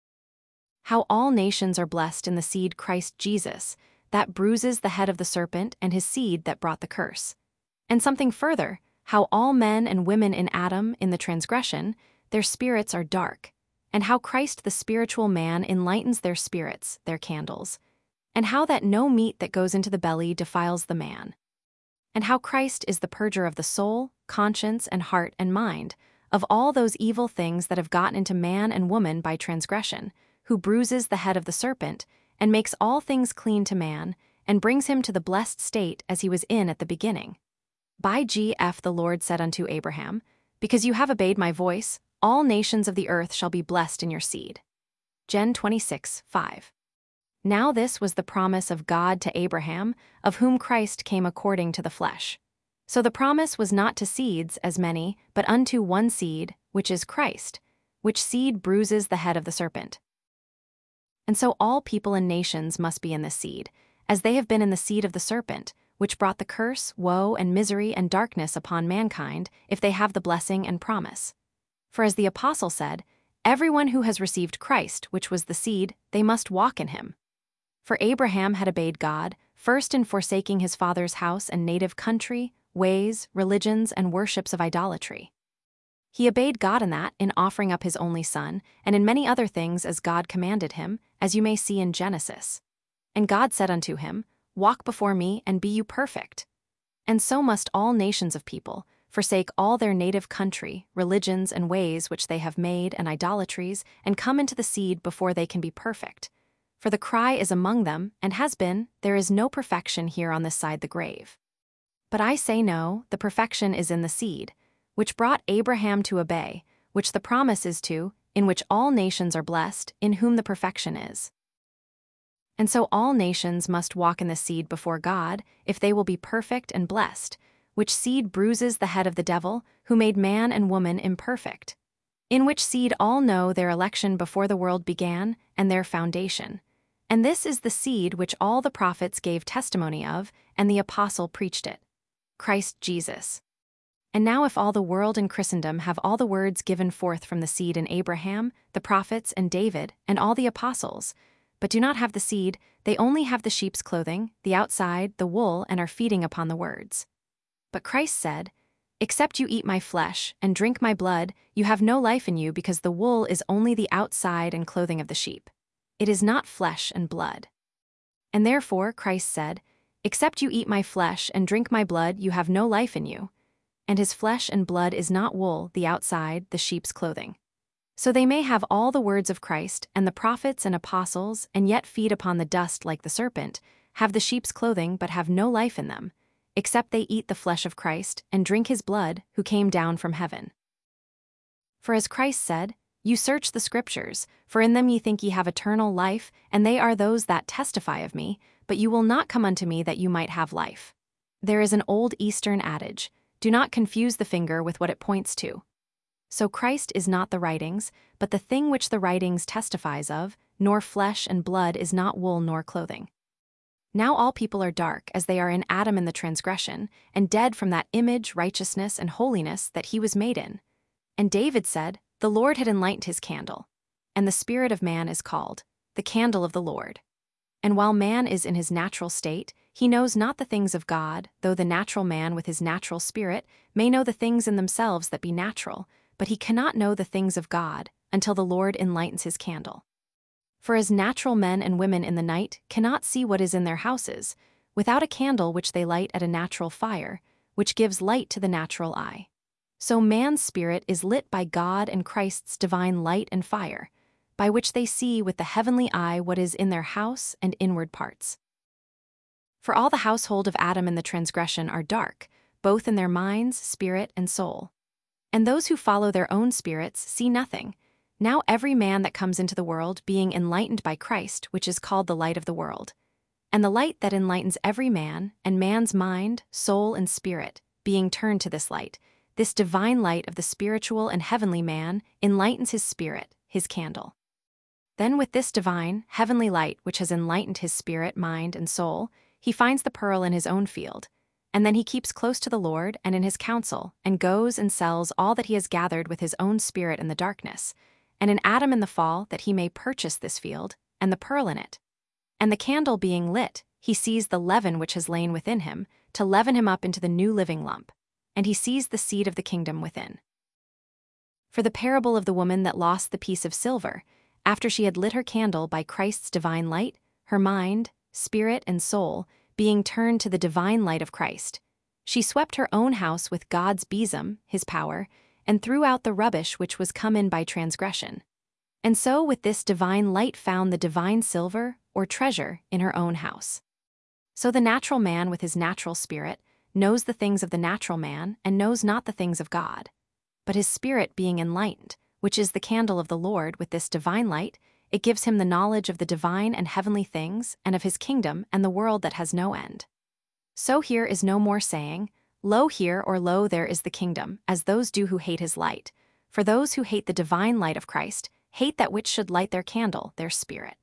How all nations are blessed in the seed Christ Jesus, that bruises the head of the serpent, and his seed that brought the curse. And something further, how all men and women in Adam, in the transgression, their spirits are dark, and how Christ the spiritual man enlightens their spirits, their candles, and how that no meat that goes into the belly defiles the man, and how Christ is the purger of the soul, conscience, and heart and mind, of all those evil things that have gotten into man and woman by transgression, who bruises the head of the serpent, and makes all things clean to man, and brings him to the blessed state as he was in at the beginning. By G.F. the Lord said unto Abraham, Because you have obeyed my voice, all nations of the earth shall be blessed in your seed. Gen 26:5. Now this was the promise of God to Abraham, of whom Christ came according to the flesh. So the promise was not to seeds as many, but unto one seed, which is Christ, which seed bruises the head of the serpent. And so all people and nations must be in this seed, as they have been in the seed of the serpent, which brought the curse, woe, and misery and darkness upon mankind, if they have the blessing and promise. For as the apostle said, everyone who has received Christ, which was the seed, they must walk in him. For Abraham had obeyed God, first in forsaking his father's house and native country, ways, religions, and worships of idolatry. He obeyed God in that, in offering up his only son, and in many other things as God commanded him, as you may see in Genesis. And God said unto him, Walk before me, and be you perfect. And so must all nations of people forsake all their native country, religions, and ways which they have made, and idolatries, and come into the seed before they can be perfect. For the cry is among them, and has been, There is no perfection here on this side the grave. But I say no, the perfection is in the seed, which brought Abraham to obey, which the promise is to, in which all nations are blessed, in whom the perfection is. And so all nations must walk in the seed before God, if they will be perfect and blessed, which seed bruises the head of the devil, who made man and woman imperfect. In which seed all know their election before the world began, and their foundation. And this is the seed which all the prophets gave testimony of, and the apostle preached it. Christ Jesus. And now if all the world in Christendom have all the words given forth from the seed in Abraham, the prophets, and David, and all the apostles, but do not have the seed, they only have the sheep's clothing, the outside, the wool, and are feeding upon the words. But Christ said, Except you eat my flesh, and drink my blood, you have no life in you, because the wool is only the outside and clothing of the sheep. It is not flesh and blood. And therefore Christ said, Except you eat my flesh and drink my blood, you have no life in you. And his flesh and blood is not wool, the outside, the sheep's clothing. So they may have all the words of Christ, and the prophets and apostles, and yet feed upon the dust like the serpent, have the sheep's clothing but have no life in them, except they eat the flesh of Christ, and drink his blood, who came down from heaven. For as Christ said, You search the Scriptures, for in them ye think ye have eternal life, and they are those that testify of me, but you will not come unto me that you might have life. There is an old Eastern adage, Do not confuse the finger with what it points to. So Christ is not the writings, but the thing which the writings testifies of, nor flesh and blood is not wool nor clothing. Now all people are dark, as they are in Adam in the transgression, and dead from that image, righteousness, and holiness that he was made in. And David said, The Lord had enlightened his candle, and the spirit of man is called, the candle of the Lord. And while man is in his natural state, he knows not the things of God, though the natural man with his natural spirit may know the things in themselves that be natural, but he cannot know the things of God, until the Lord enlightens his candle. For as natural men and women in the night cannot see what is in their houses, without a candle which they light at a natural fire, which gives light to the natural eye, so man's spirit is lit by God and Christ's divine light and fire, by which they see with the heavenly eye what is in their house and inward parts. For all the household of Adam in the transgression are dark, both in their minds, spirit, and soul. And those who follow their own spirits see nothing. Now every man that comes into the world being enlightened by Christ, which is called the light of the world. And the light that enlightens every man, and man's mind, soul, and spirit, being turned to this light, this divine light of the spiritual and heavenly man enlightens his spirit, his candle. Then with this divine, heavenly light which has enlightened his spirit, mind, and soul, he finds the pearl in his own field, and then he keeps close to the Lord and in his counsel, and goes and sells all that he has gathered with his own spirit in the darkness, and in Adam in the fall, that he may purchase this field, and the pearl in it. And the candle being lit, he sees the leaven which has lain within him, to leaven him up into the new living lump, and he sees the seed of the kingdom within. For the parable of the woman that lost the piece of silver, after she had lit her candle by Christ's divine light, her mind, spirit, and soul, being turned to the divine light of Christ, she swept her own house with God's besom, his power, and threw out the rubbish which was come in by transgression. And so with this divine light found the divine silver, or treasure, in her own house. So the natural man with his natural spirit knows the things of the natural man, and knows not the things of God. But his spirit being enlightened, which is the candle of the Lord with this divine light, it gives him the knowledge of the divine and heavenly things, and of his kingdom and the world that has no end. So here is no more saying, Lo here or lo there is the kingdom, as those do who hate his light. For those who hate the divine light of Christ hate that which should light their candle, their spirit.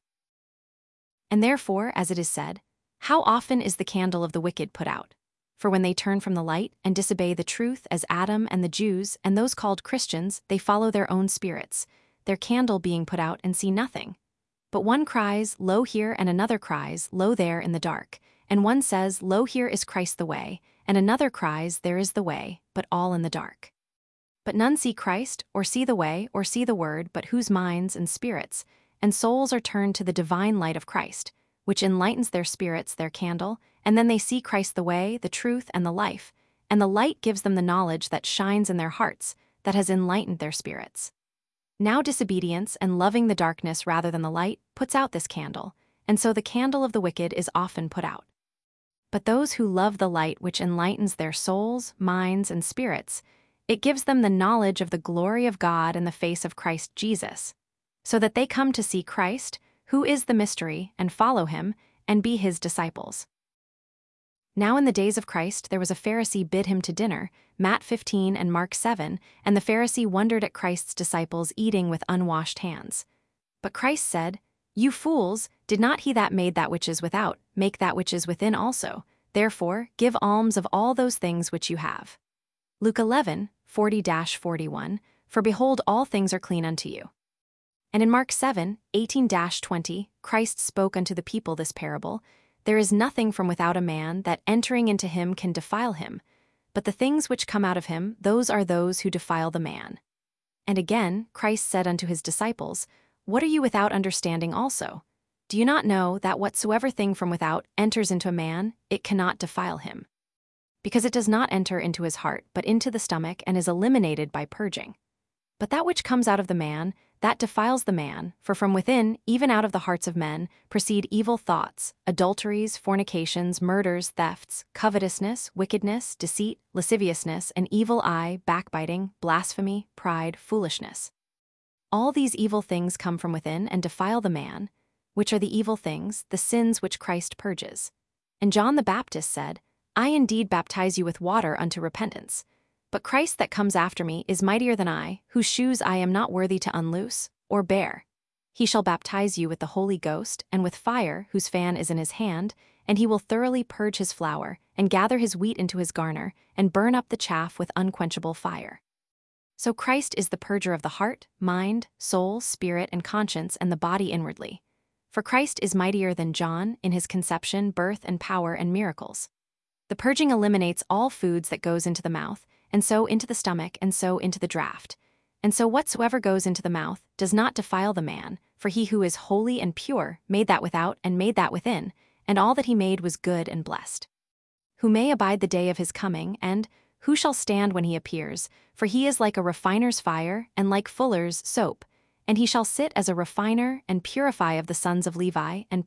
And therefore, as it is said, how often is the candle of the wicked put out? For when they turn from the light and disobey the truth, as Adam and the Jews and those called Christians, they follow their own spirits, their candle being put out and see nothing. But one cries, Lo here, and another cries, Lo there, in the dark. And one says, Lo here is Christ the way, and another cries, There is the way, but all in the dark. But none see Christ, or see the way, or see the word, but whose minds and spirits and souls are turned to the divine light of Christ, which enlightens their spirits, their candle, and then they see Christ the way, the truth, and the life, and the light gives them the knowledge that shines in their hearts, that has enlightened their spirits. Now disobedience and loving the darkness rather than the light puts out this candle, and so the candle of the wicked is often put out. But those who love the light which enlightens their souls, minds, and spirits, it gives them the knowledge of the glory of God in the face of Christ Jesus, so that they come to see Christ, who is the mystery, and follow him, and be his disciples. Now in the days of Christ there was a Pharisee bid him to dinner, Matt 15 and Mark 7, and the Pharisee wondered at Christ's disciples eating with unwashed hands. But Christ said, You fools, did not he that made that which is without make that which is within also? Therefore give alms of all those things which you have. Luke 11, 40-41, For behold all things are clean unto you. And in Mark 7, 18-20, Christ spoke unto the people this parable, There is nothing from without a man that entering into him can defile him, but the things which come out of him, those are those who defile the man. And again, Christ said unto his disciples, What are you without understanding also? Do you not know that whatsoever thing from without enters into a man, it cannot defile him? Because it does not enter into his heart, but into the stomach, and is eliminated by purging. But that which comes out of the man, that defiles the man, for from within, even out of the hearts of men, proceed evil thoughts, adulteries, fornications, murders, thefts, covetousness, wickedness, deceit, lasciviousness, an evil eye, backbiting, blasphemy, pride, foolishness. All these evil things come from within and defile the man, which are the evil things, the sins which Christ purges. And John the Baptist said, I indeed baptize you with water unto repentance. But Christ that comes after me is mightier than I, whose shoes I am not worthy to unloose, or bear. He shall baptize you with the Holy Ghost, and with fire, whose fan is in his hand, and he will thoroughly purge his flour, and gather his wheat into his garner, and burn up the chaff with unquenchable fire. So Christ is the purger of the heart, mind, soul, spirit, and conscience, and the body inwardly. For Christ is mightier than John in his conception, birth, and power, and miracles. The purging eliminates all foods that goes into the mouth, and so into the stomach, and so into the draught. And so whatsoever goes into the mouth does not defile the man, for he who is holy and pure made that without and made that within, and all that he made was good and blessed. Who may abide the day of his coming, and who shall stand when he appears? For he is like a refiner's fire, and like fuller's soap. And he shall sit as a refiner, and purify of the sons of Levi, and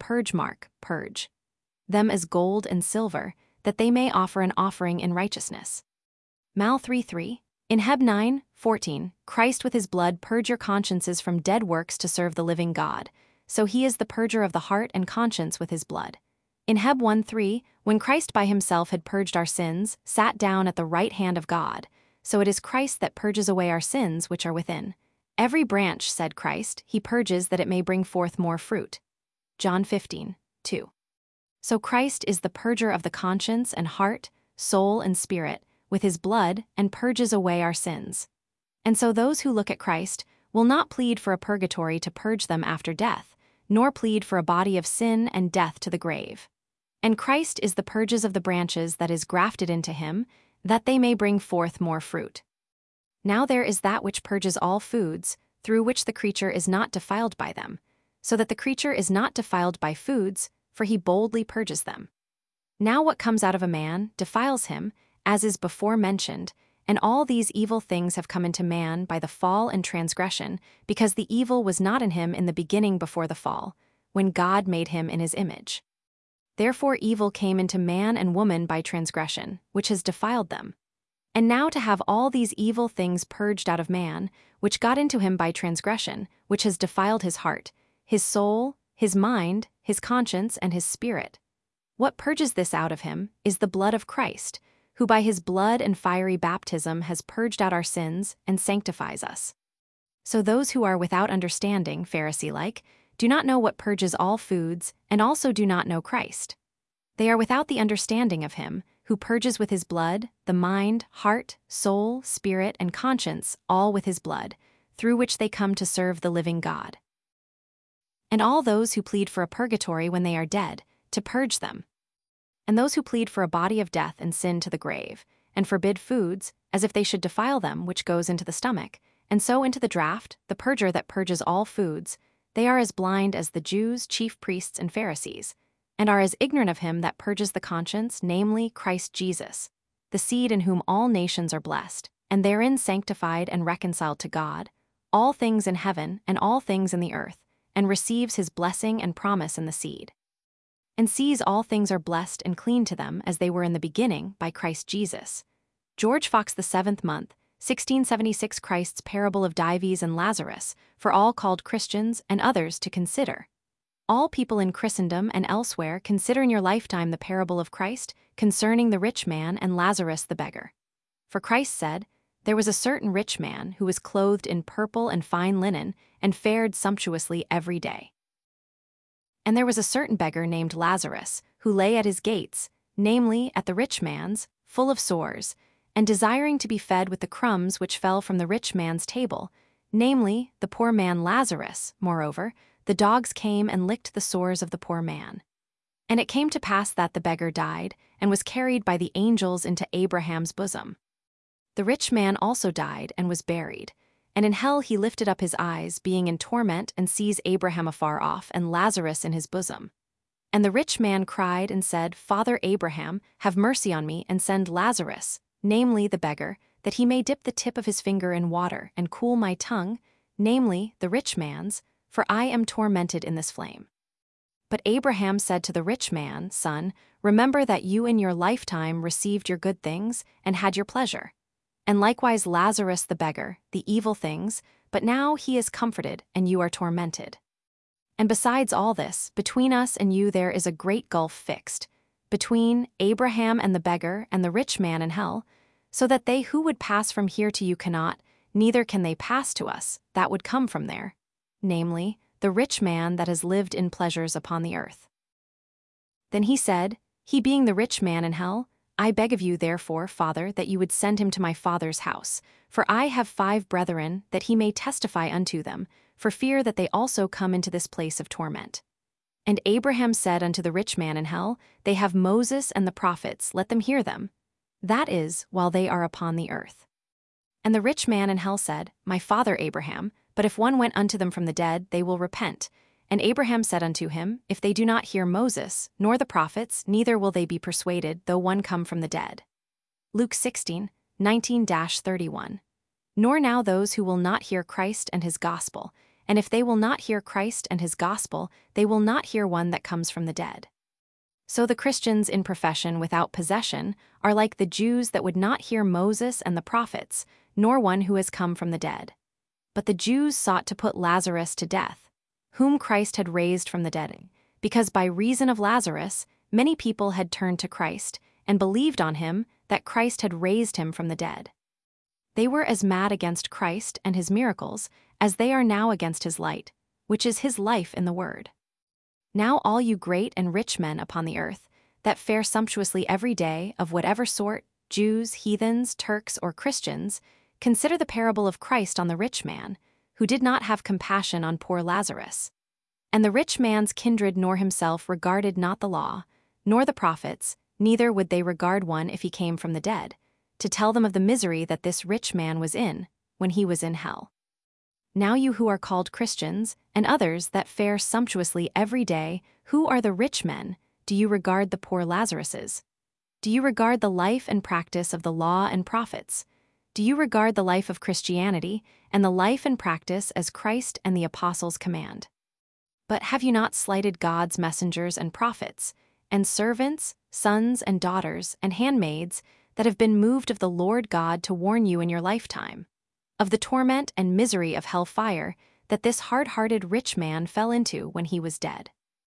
purge them as gold and silver, that they may offer an offering in righteousness. Mal 3:3. In Heb 9:14, Christ with his blood purge your consciences from dead works to serve the living God. So he is the purger of the heart and conscience with his blood. In Heb 1:3, when Christ by himself had purged our sins, sat down at the right hand of God, so it is Christ that purges away our sins which are within. Every branch, said Christ, he purges that it may bring forth more fruit. John 15:2. So Christ is the purger of the conscience and heart, soul and spirit, with his blood, and purges away our sins. And so those who look at Christ will not plead for a purgatory to purge them after death, nor plead for a body of sin and death to the grave. And Christ is the purges of the branches that is grafted into him, that they may bring forth more fruit. Now there is that which purges all foods, through which the creature is not defiled by them, so that the creature is not defiled by foods, for he boldly purges them. Now what comes out of a man defiles him, as is before mentioned, and all these evil things have come into man by the fall and transgression, because the evil was not in him in the beginning before the fall, when God made him in his image. Therefore evil came into man and woman by transgression, which has defiled them. And now to have all these evil things purged out of man, which got into him by transgression, which has defiled his heart, his soul, his mind, his conscience, and his spirit. What purges this out of him is the blood of Christ, who by his blood and fiery baptism has purged out our sins and sanctifies us. So those who are without understanding, Pharisee-like, do not know what purges all foods, and also do not know Christ. They are without the understanding of him, who purges with his blood the mind, heart, soul, spirit, and conscience, all with his blood, through which they come to serve the living God. And all those who plead for a purgatory when they are dead, to purge them. And those who plead for a body of death and sin to the grave, and forbid foods, as if they should defile them, which goes into the stomach, and so into the draught, the purger that purges all foods, they are as blind as the Jews, chief priests, and Pharisees, and are as ignorant of him that purges the conscience, namely Christ Jesus, the seed in whom all nations are blessed, and therein sanctified and reconciled to God, all things in heaven and all things in the earth, and receives his blessing and promise in the seed. And sees all things are blessed and clean to them as they were in the beginning by Christ Jesus. George Fox, the 7th month, 1676. Christ's parable of Dives and Lazarus, for all called Christians and others to consider. All people in Christendom and elsewhere, consider in your lifetime the parable of Christ concerning the rich man and Lazarus the beggar. For Christ said, there was a certain rich man who was clothed in purple and fine linen and fared sumptuously every day. And there was a certain beggar named Lazarus, who lay at his gates, namely at the rich man's, full of sores, and desiring to be fed with the crumbs which fell from the rich man's table, namely the poor man Lazarus. Moreover, the dogs came and licked the sores of the poor man. And it came to pass that the beggar died, and was carried by the angels into Abraham's bosom. The rich man also died and was buried. And in hell he lifted up his eyes, being in torment, and sees Abraham afar off, and Lazarus in his bosom. And the rich man cried and said, Father Abraham, have mercy on me, and send Lazarus, namely the beggar, that he may dip the tip of his finger in water, and cool my tongue, namely the rich man's, for I am tormented in this flame. But Abraham said to the rich man, Son, remember that you in your lifetime received your good things, and had your pleasure. And likewise Lazarus the beggar, the evil things, but now he is comforted, and you are tormented. And besides all this, between us and you there is a great gulf fixed, between Abraham and the beggar and the rich man in hell, so that they who would pass from here to you cannot, neither can they pass to us, that would come from there, namely, the rich man that has lived in pleasures upon the earth. Then he said, he being the rich man in hell, I beg of you therefore, Father, that you would send him to my father's house, for I have 5 brethren, that he may testify unto them, for fear that they also come into this place of torment. And Abraham said unto the rich man in hell, They have Moses and the prophets, let them hear them. That is, while they are upon the earth. And the rich man in hell said, My father Abraham, but if one went unto them from the dead, they will repent. And Abraham said unto him, If they do not hear Moses, nor the prophets, neither will they be persuaded, though one come from the dead. Luke 16:19-31. Nor now those who will not hear Christ and his gospel, and if they will not hear Christ and his gospel, they will not hear one that comes from the dead. So the Christians in profession without possession are like the Jews that would not hear Moses and the prophets, nor one who has come from the dead. But the Jews sought to put Lazarus to death, whom Christ had raised from the dead, because by reason of Lazarus, many people had turned to Christ and believed on him that Christ had raised him from the dead. They were as mad against Christ and his miracles as they are now against his light, which is his life in the Word. Now all you great and rich men upon the earth, that fare sumptuously every day, of whatever sort, Jews, heathens, Turks, or Christians, consider the parable of Christ on the rich man, who did not have compassion on poor Lazarus. And the rich man's kindred nor himself regarded not the law, nor the prophets, neither would they regard one if he came from the dead, to tell them of the misery that this rich man was in, when he was in hell. Now you who are called Christians, and others that fare sumptuously every day, who are the rich men, do you regard the poor Lazaruses? Do you regard the life and practice of the law and prophets? Do you regard the life of Christianity, and the life and practice as Christ and the apostles command? But have you not slighted God's messengers and prophets, and servants, sons and daughters, and handmaids, that have been moved of the Lord God to warn you in your lifetime, of the torment and misery of hell fire that this hard-hearted rich man fell into when he was dead?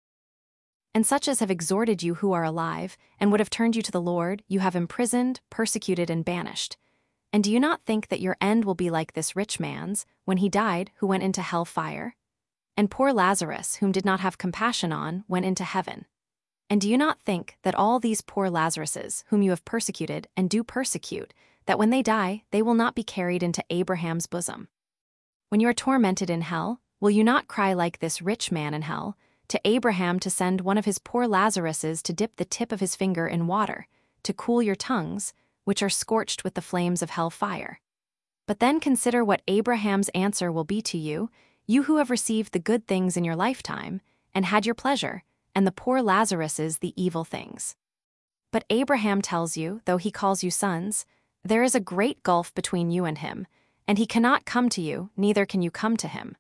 And such as have exhorted you who are alive, and would have turned you to the Lord, you have imprisoned, persecuted, and banished. And do you not think that your end will be like this rich man's, when he died, who went into hell fire? And poor Lazarus, whom did not have compassion on, went into heaven. And do you not think that all these poor Lazaruses, whom you have persecuted and do persecute, that when they die, they will not be carried into Abraham's bosom? When you are tormented in hell, will you not cry like this rich man in hell, to Abraham to send one of his poor Lazaruses to dip the tip of his finger in water, to cool your tongues, which are scorched with the flames of hell fire? But then consider what Abraham's answer will be to you, you who have received the good things in your lifetime, and had your pleasure, and the poor Lazaruses the evil things. But Abraham tells you, though he calls you sons, there is a great gulf between you and him, and he cannot come to you, neither can you come to him.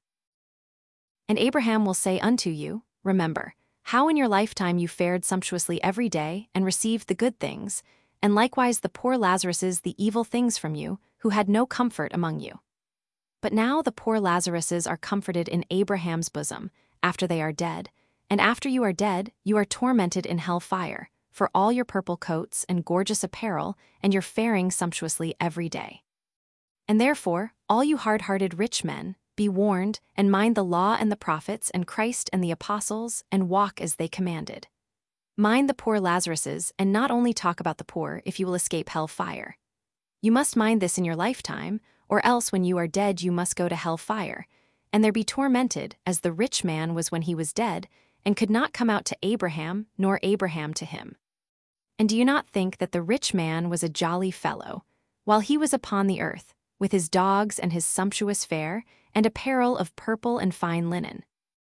And Abraham will say unto you, Remember, how in your lifetime you fared sumptuously every day, and received the good things, and likewise the poor Lazaruses the evil things from you, who had no comfort among you. But now the poor Lazaruses are comforted in Abraham's bosom, after they are dead, and after you are dead, you are tormented in hell fire, for all your purple coats and gorgeous apparel, and your faring sumptuously every day. And therefore, all you hard-hearted rich men, be warned, and mind the law and the prophets and Christ and the apostles, and walk as they commanded. Mind the poor Lazaruses, and not only talk about the poor if you will escape hell fire. You must mind this in your lifetime, or else when you are dead you must go to hell fire, and there be tormented, as the rich man was when he was dead, and could not come out to Abraham, nor Abraham to him. And do you not think that the rich man was a jolly fellow, while he was upon the earth, with his dogs and his sumptuous fare, and apparel of purple and fine linen?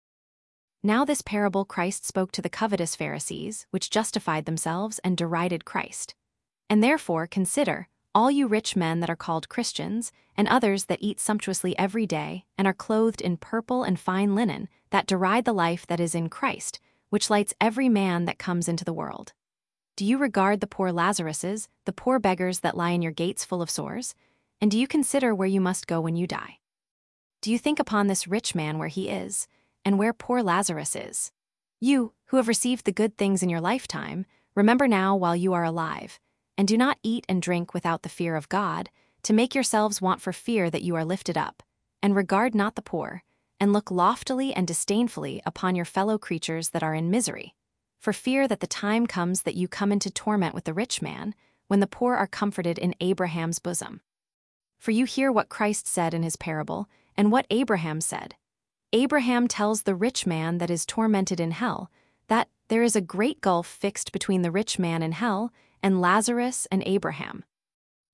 Now this parable Christ spoke to the covetous Pharisees, which justified themselves and derided Christ. And therefore consider, all you rich men that are called Christians, and others that eat sumptuously every day, and are clothed in purple and fine linen, that deride the life that is in Christ, which lights every man that comes into the world. Do you regard the poor Lazaruses, the poor beggars that lie in your gates full of sores? And do you consider where you must go when you die? Do you think upon this rich man where he is, and where poor Lazarus is? You, who have received the good things in your lifetime, remember now while you are alive, and do not eat and drink without the fear of God, to make yourselves want for fear that you are lifted up, and regard not the poor, and look loftily and disdainfully upon your fellow creatures that are in misery, for fear that the time comes that you come into torment with the rich man, when the poor are comforted in Abraham's bosom. For you hear what Christ said in his parable, and what Abraham said. Abraham tells the rich man that is tormented in hell, that there is a great gulf fixed between the rich man in hell and Lazarus and Abraham.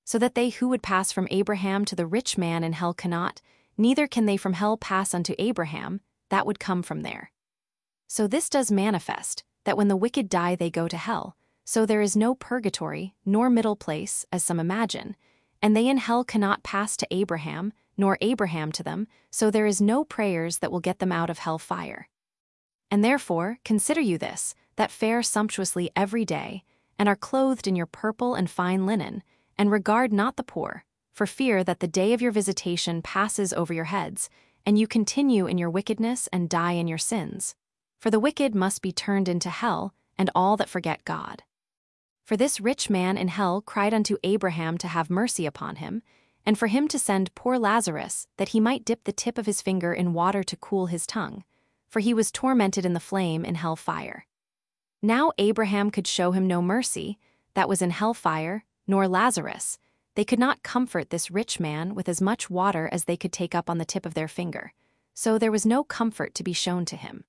so that they who would pass from Abraham to the rich man in hell cannot, neither can they from hell pass unto Abraham, that would come from there. So this does manifest, that when the wicked die they go to hell, so there is no purgatory, nor middle place, as some imagine, and they in hell cannot pass to Abraham, nor Abraham to them, so there is no prayers that will get them out of hell fire. And therefore, consider you this, that fare sumptuously every day, and are clothed in your purple and fine linen, and regard not the poor, for fear that the day of your visitation passes over your heads, and you continue in your wickedness and die in your sins. For the wicked must be turned into hell, and all that forget God. For this rich man in hell cried unto Abraham to have mercy upon him, and for him to send poor Lazarus, that he might dip the tip of his finger in water to cool his tongue, for he was tormented in the flame in hell fire. Now Abraham could show him no mercy, that was in hell fire, nor Lazarus. They could not comfort this rich man with as much water as they could take up on the tip of their finger, so there was no comfort to be shown to him.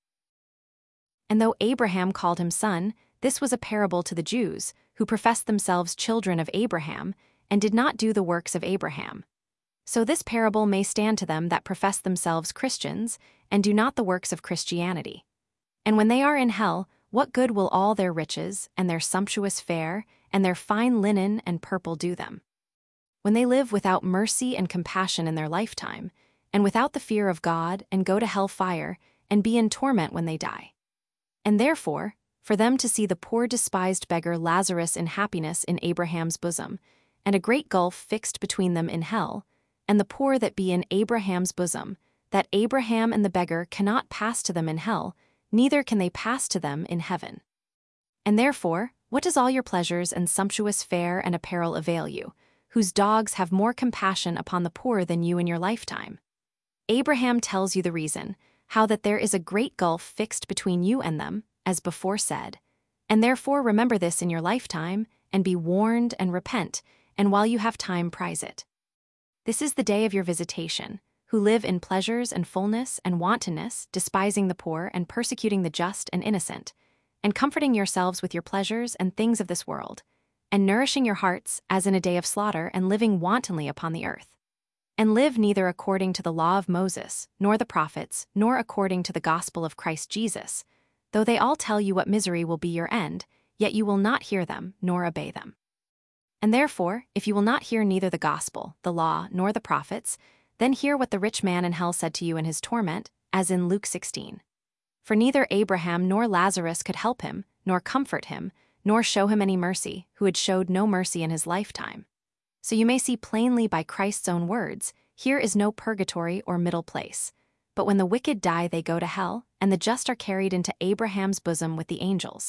And though Abraham called him son, this was a parable to the Jews, who professed themselves children of Abraham, and did not do the works of Abraham. So this parable may stand to them that profess themselves Christians, and do not the works of Christianity. And when they are in hell, what good will all their riches, and their sumptuous fare, and their fine linen and purple do them? When they live without mercy and compassion in their lifetime, and without the fear of God, and go to hell fire, and be in torment when they die. And therefore, for them to see the poor despised beggar Lazarus in happiness in Abraham's bosom, and a great gulf fixed between them in hell, and the poor that be in Abraham's bosom, that Abraham and the beggar cannot pass to them in hell, neither can they pass to them in heaven. And therefore, what does all your pleasures and sumptuous fare and apparel avail you, whose dogs have more compassion upon the poor than you in your lifetime? Abraham tells you the reason, how that there is a great gulf fixed between you and them, as before said, and therefore remember this in your lifetime, and be warned and repent, and while you have time prize it. This is the day of your visitation, who live in pleasures and fullness and wantonness, despising the poor and persecuting the just and innocent, and comforting yourselves with your pleasures and things of this world, and nourishing your hearts as in a day of slaughter and living wantonly upon the earth. And live neither according to the law of Moses, nor the prophets, nor according to the gospel of Christ Jesus, though they all tell you what misery will be your end, yet you will not hear them, nor obey them. And therefore, if you will not hear neither the gospel, the law, nor the prophets, then hear what the rich man in hell said to you in his torment, as in Luke 16. For neither Abraham nor Lazarus could help him, nor comfort him, nor show him any mercy, who had showed no mercy in his lifetime. So you may see plainly by Christ's own words, here is no purgatory or middle place. But when the wicked die they go to hell, and the just are carried into Abraham's bosom with the angels.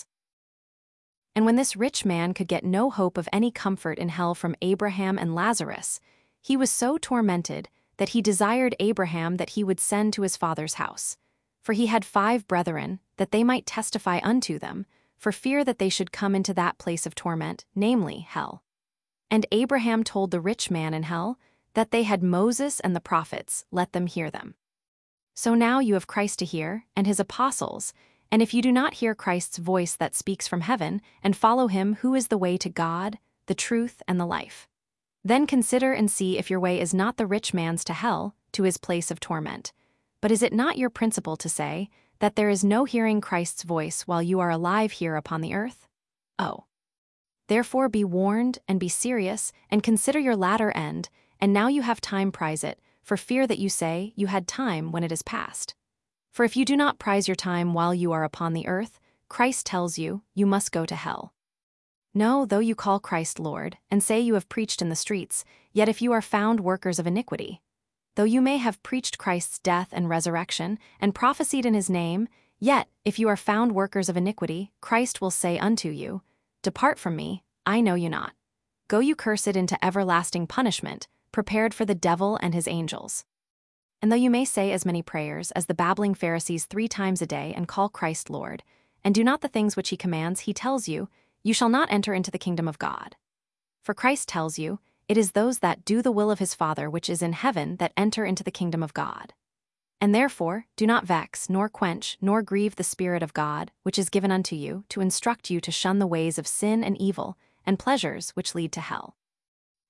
And when this rich man could get no hope of any comfort in hell from Abraham and Lazarus, he was so tormented that he desired Abraham that he would send to his father's house. For he had 5 brethren, that they might testify unto them, for fear that they should come into that place of torment, namely, hell. And Abraham told the rich man in hell that they had Moses and the prophets, let them hear them. So now you have Christ to hear, and his apostles, and if you do not hear Christ's voice that speaks from heaven, and follow him who is the way to God, the truth, and the life, then consider and see if your way is not the rich man's to hell, to his place of torment. But is it not your principle to say that there is no hearing Christ's voice while you are alive here upon the earth? Oh. Therefore be warned, and be serious, and consider your latter end, and now you have time prize it, for fear that you say you had time when it is past. For if you do not prize your time while you are upon the earth, Christ tells you, you must go to hell. No, though you call Christ Lord, and say you have preached in the streets, yet if you are found workers of iniquity, though you may have preached Christ's death and resurrection, and prophesied in his name, yet, if you are found workers of iniquity, Christ will say unto you, Depart from me, I know you not. Go you cursed into everlasting punishment, prepared for the devil and his angels. And though you may say as many prayers as the babbling Pharisees 3 times a day and call Christ Lord, and do not the things which he commands, he tells you, you shall not enter into the kingdom of God. For Christ tells you, it is those that do the will of his Father which is in heaven that enter into the kingdom of God. And therefore, do not vex, nor quench, nor grieve the Spirit of God, which is given unto you, to instruct you to shun the ways of sin and evil, and pleasures which lead to hell.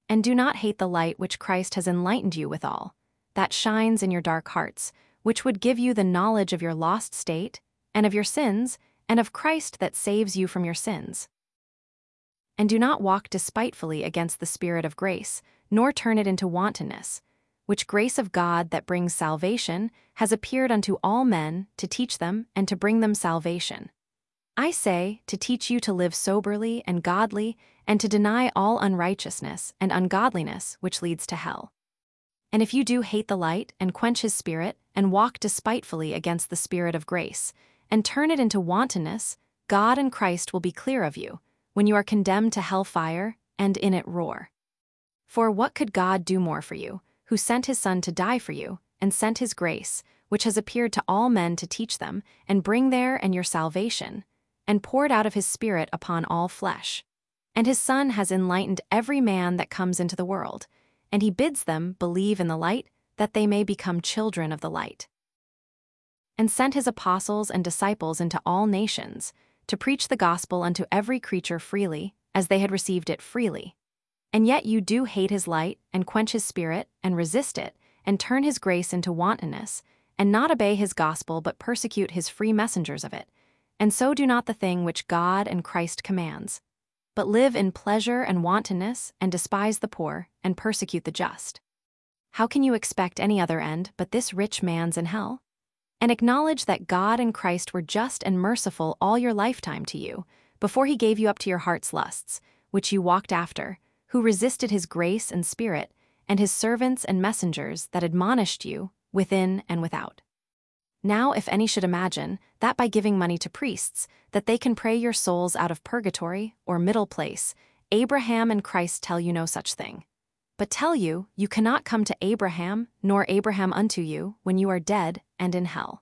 And do not hate the light which Christ has enlightened you withal, that shines in your dark hearts, which would give you the knowledge of your lost state, and of your sins, and of Christ that saves you from your sins. And do not walk despitefully against the Spirit of grace, nor turn it into wantonness, which grace of God that brings salvation has appeared unto all men, to teach them and to bring them salvation. I say, to teach you to live soberly and godly, and to deny all unrighteousness and ungodliness which leads to hell. And if you do hate the light, and quench his Spirit, and walk despitefully against the Spirit of grace, and turn it into wantonness, God and Christ will be clear of you, when you are condemned to hell fire, and in it roar. For what could God do more for you, who sent his Son to die for you, and sent his grace, which has appeared to all men to teach them, and bring their and your salvation, and poured out of his Spirit upon all flesh? And his Son has enlightened every man that comes into the world, and he bids them believe in the light, that they may become children of the light. And sent his apostles and disciples into all nations, to preach the gospel unto every creature freely, as they had received it freely. And yet you do hate his light, and quench his Spirit, and resist it, and turn his grace into wantonness, and not obey his gospel but persecute his free messengers of it, and so do not the thing which God and Christ commands, but live in pleasure and wantonness, and despise the poor, and persecute the just. How can you expect any other end but this rich man's in hell? And acknowledge that God and Christ were just and merciful all your lifetime to you, before he gave you up to your heart's lusts, which you walked after, who resisted his grace and Spirit, and his servants and messengers that admonished you, within and without. Now if any should imagine that by giving money to priests, that they can pray your souls out of purgatory or middle place, Abraham and Christ tell you no such thing. But tell you, you cannot come to Abraham, nor Abraham unto you, when you are dead and in hell.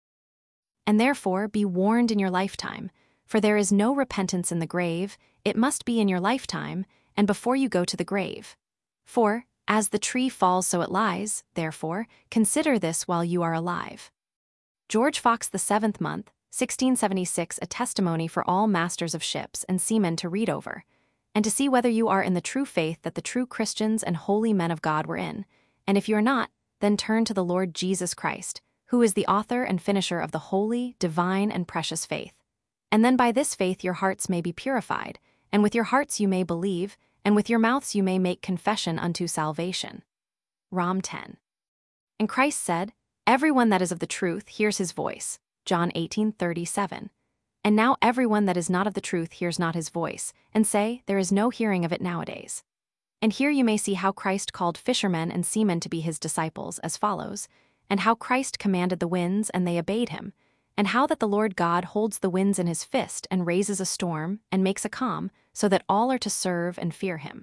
And therefore be warned in your lifetime, for there is no repentance in the grave, it must be in your lifetime, and before you go to the grave. For, as the tree falls so it lies, therefore, consider this while you are alive. George Fox, the 7th month, 1676, a testimony for all masters of ships and seamen to read over, and to see whether you are in the true faith that the true Christians and holy men of God were in, and if you are not, then turn to the Lord Jesus Christ, who is the author and finisher of the holy, divine, and precious faith. And then by this faith your hearts may be purified, and with your hearts you may believe, and with your mouths you may make confession unto salvation. Rom 10. And Christ said, Everyone that is of the truth hears his voice. John 18:37. And now everyone that is not of the truth hears not his voice, and say, there is no hearing of it nowadays. And here you may see how Christ called fishermen and seamen to be his disciples, as follows, and how Christ commanded the winds and they obeyed him, and how that the Lord God holds the winds in his fist and raises a storm and makes a calm, so that all are to serve and fear him.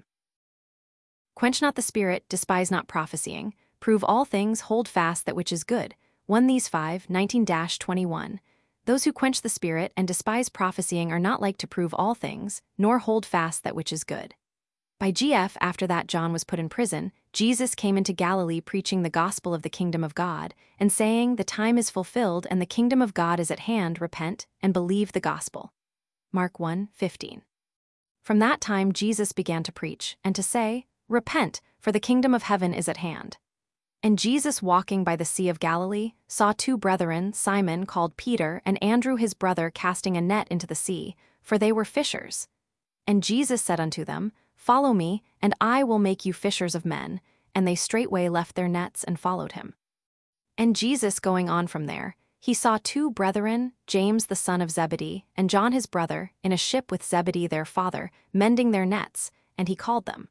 Quench not the Spirit, despise not prophesying, prove all things, hold fast that which is good. 1 These 5, 19-21. Those who quench the Spirit and despise prophesying are not like to prove all things, nor hold fast that which is good. By G.F. After that John was put in prison, Jesus came into Galilee preaching the gospel of the kingdom of God, and saying, The time is fulfilled, and the kingdom of God is at hand, repent, and believe the gospel. Mark 1:15. From that time Jesus began to preach, and to say, Repent, for the kingdom of heaven is at hand. And Jesus, walking by the Sea of Galilee, saw two brethren, Simon called Peter, and Andrew his brother, casting a net into the sea, for they were fishers. And Jesus said unto them, Follow me, and I will make you fishers of men. And they straightway left their nets and followed him. And Jesus, going on from there, he saw two brethren, James the son of Zebedee, and John his brother, in a ship with Zebedee their father, mending their nets, and he called them.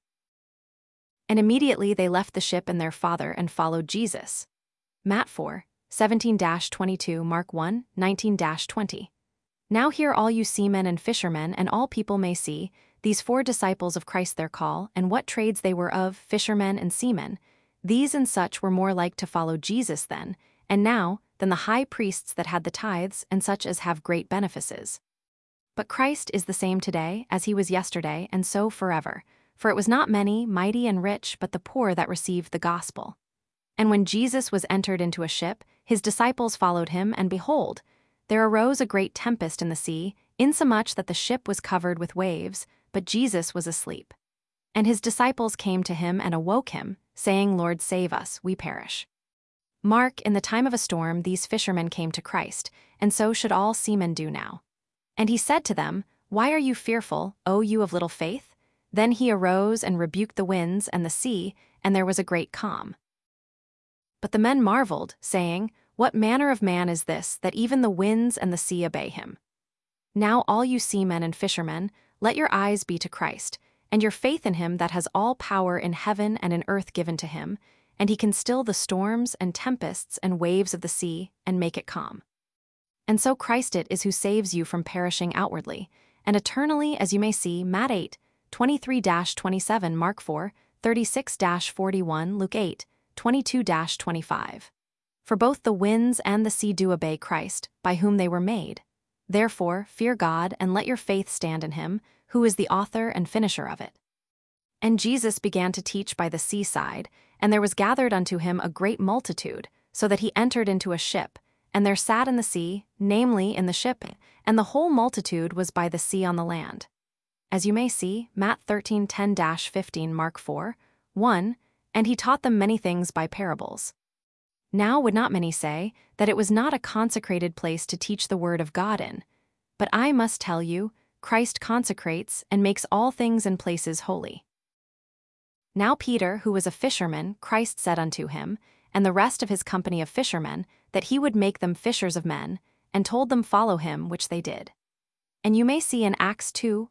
And immediately they left the ship and their father and followed Jesus. Matt 4, 17-22, Mark 1, 19-20. Now hear all you seamen and fishermen, and all people may see, these 4 disciples of Christ their call, and what trades they were of, fishermen and seamen. These and such were more like to follow Jesus then, and now, than the high priests that had the tithes, and such as have great benefices. But Christ is the same today, as he was yesterday, and so forever. For it was not many, mighty and rich, but the poor that received the gospel. And when Jesus was entered into a ship, his disciples followed him, and behold, there arose a great tempest in the sea, insomuch that the ship was covered with waves, but Jesus was asleep. And his disciples came to him and awoke him, saying, Lord, save us, we perish. Mark, in the time of a storm, these fishermen came to Christ, and so should all seamen do now. And he said to them, Why are you fearful, O you of little faith? Then he arose and rebuked the winds and the sea, and there was a great calm. But the men marveled, saying, What manner of man is this, that even the winds and the sea obey him? Now all you seamen and fishermen, let your eyes be to Christ, and your faith in him that has all power in heaven and in earth given to him, and he can still the storms and tempests and waves of the sea, and make it calm. And so Christ it is who saves you from perishing outwardly, and eternally, as you may see, Matt 8, 23-27, Mark 4, 36-41, Luke 8, 22-25. For both the winds and the sea do obey Christ, by whom they were made. Therefore, fear God, and let your faith stand in him, who is the author and finisher of it. And Jesus began to teach by the seaside, and there was gathered unto him a great multitude, so that he entered into a ship, and there sat in the sea, namely in the ship, and the whole multitude was by the sea on the land. As you may see, Matt 13:10-15, Mark 4, 1, and he taught them many things by parables. Now would not many say that it was not a consecrated place to teach the word of God in? But I must tell you, Christ consecrates and makes all things and places holy. Now Peter, who was a fisherman, Christ said unto him, and the rest of his company of fishermen, that he would make them fishers of men, and told them follow him, which they did. And you may see in Acts 2,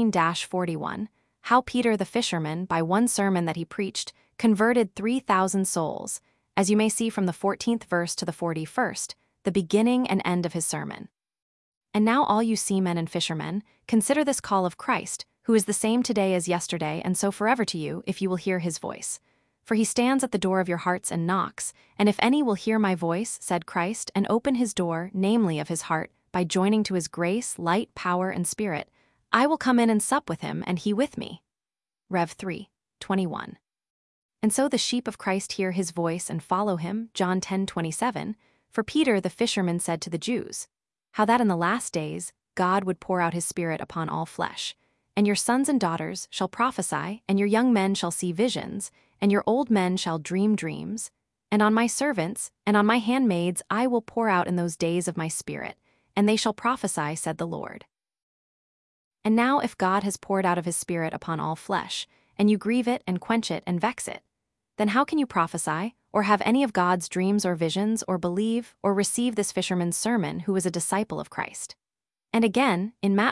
14-41, how Peter the fisherman, by one sermon that he preached, converted 3,000 souls, as you may see from the 14th verse to the 41st, the beginning and end of his sermon. And now all you seamen and fishermen, consider this call of Christ, who is the same today as yesterday and so forever to you, if you will hear his voice. For he stands at the door of your hearts and knocks, and if any will hear my voice, said Christ, and open his door, namely of his heart, by joining to his grace, light, power, and spirit, I will come in and sup with him, and he with me. Rev 3, 21. And so the sheep of Christ hear his voice and follow him, John 10:27, for Peter the fisherman said to the Jews, how that in the last days God would pour out his Spirit upon all flesh, and your sons and daughters shall prophesy, and your young men shall see visions, and your old men shall dream dreams, and on my servants and on my handmaids I will pour out in those days of my Spirit, and they shall prophesy, said the Lord. And now if God has poured out of his Spirit upon all flesh, and you grieve it and quench it and vex it, then how can you prophesy, or have any of God's dreams or visions, or believe, or receive this fisherman's sermon who is a disciple of Christ? And again, in Matt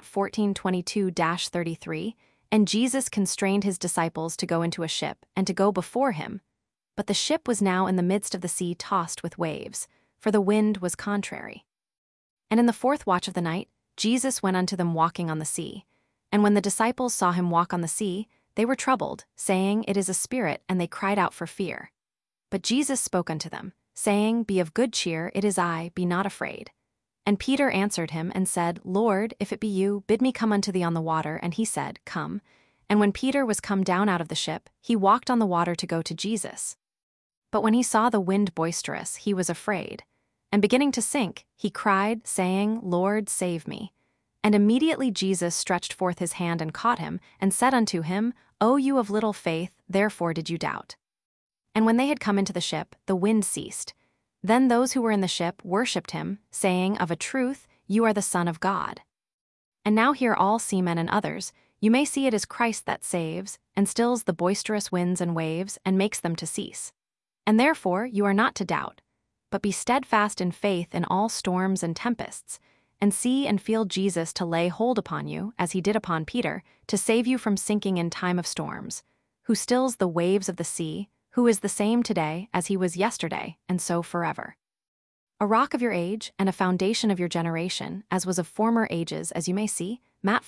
14:22-33, and Jesus constrained his disciples to go into a ship, and to go before him. But the ship was now in the midst of the sea tossed with waves, for the wind was contrary. And in the fourth watch of the night, Jesus went unto them walking on the sea. And when the disciples saw him walk on the sea, they were troubled, saying, It is a spirit, and they cried out for fear. But Jesus spoke unto them, saying, Be of good cheer, it is I, be not afraid. And Peter answered him and said, Lord, if it be you, bid me come unto thee on the water. And he said, Come. And when Peter was come down out of the ship, he walked on the water to go to Jesus. But when he saw the wind boisterous, he was afraid. And beginning to sink, he cried, saying, Lord, save me. And immediately Jesus stretched forth his hand and caught him, and said unto him, O you of little faith, therefore did you doubt? And when they had come into the ship, the wind ceased. Then those who were in the ship worshipped him, saying, Of a truth, you are the Son of God. And now hear all seamen and others, you may see it is Christ that saves, and stills the boisterous winds and waves, and makes them to cease. And therefore you are not to doubt, but be steadfast in faith in all storms and tempests, and see and feel Jesus to lay hold upon you, as he did upon Peter, to save you from sinking in time of storms, who stills the waves of the sea, who is the same today as he was yesterday, and so forever. A rock of your age and a foundation of your generation, as was of former ages, as you may see, Matt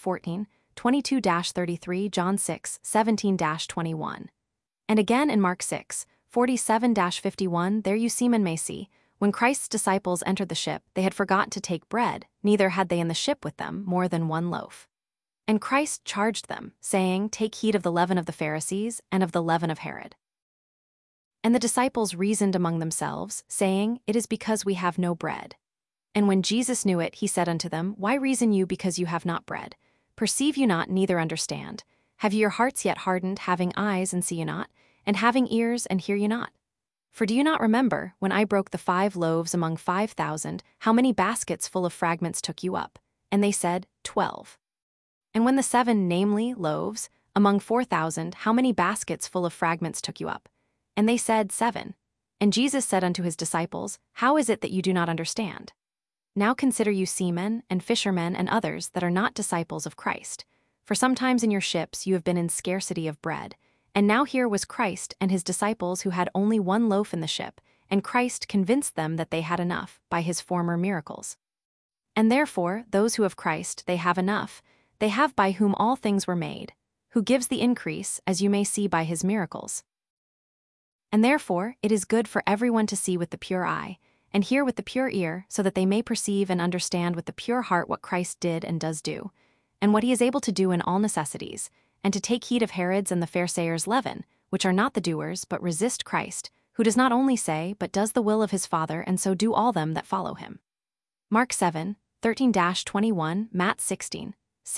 14:22-33, John 6:17-21. And again in Mark 6:47-51, there you seamen may see, when Christ's disciples entered the ship, they had forgot to take bread, neither had they in the ship with them more than one loaf. And Christ charged them, saying, Take heed of the leaven of the Pharisees and of the leaven of Herod. And the disciples reasoned among themselves, saying, It is because we have no bread. And when Jesus knew it, he said unto them, Why reason you because you have not bread? Perceive you not, neither understand? Have your hearts yet hardened, having eyes and see you not, and having ears and hear you not? For do you not remember, when I broke the 5 loaves among 5,000, how many baskets full of fragments took you up? And they said, 12. And when the 7, namely, loaves, among 4,000, how many baskets full of fragments took you up? And they said, 7. And Jesus said unto his disciples, How is it that you do not understand? Now consider you seamen, and fishermen, and others that are not disciples of Christ. For sometimes in your ships you have been in scarcity of bread. And now here was Christ and his disciples who had only 1 loaf in the ship, and Christ convinced them that they had enough by his former miracles. And therefore, those who have Christ, they have enough, they have by whom all things were made, who gives the increase, as you may see by his miracles. And therefore, it is good for everyone to see with the pure eye, and hear with the pure ear, so that they may perceive and understand with the pure heart what Christ did and does do, and what he is able to do in all necessities, and to take heed of Herod's and the Pharisaiers' leaven, which are not the doers, but resist Christ, who does not only say, but does the will of his Father, and so do all them that follow him. Mark 7, 13-21, Matt 16,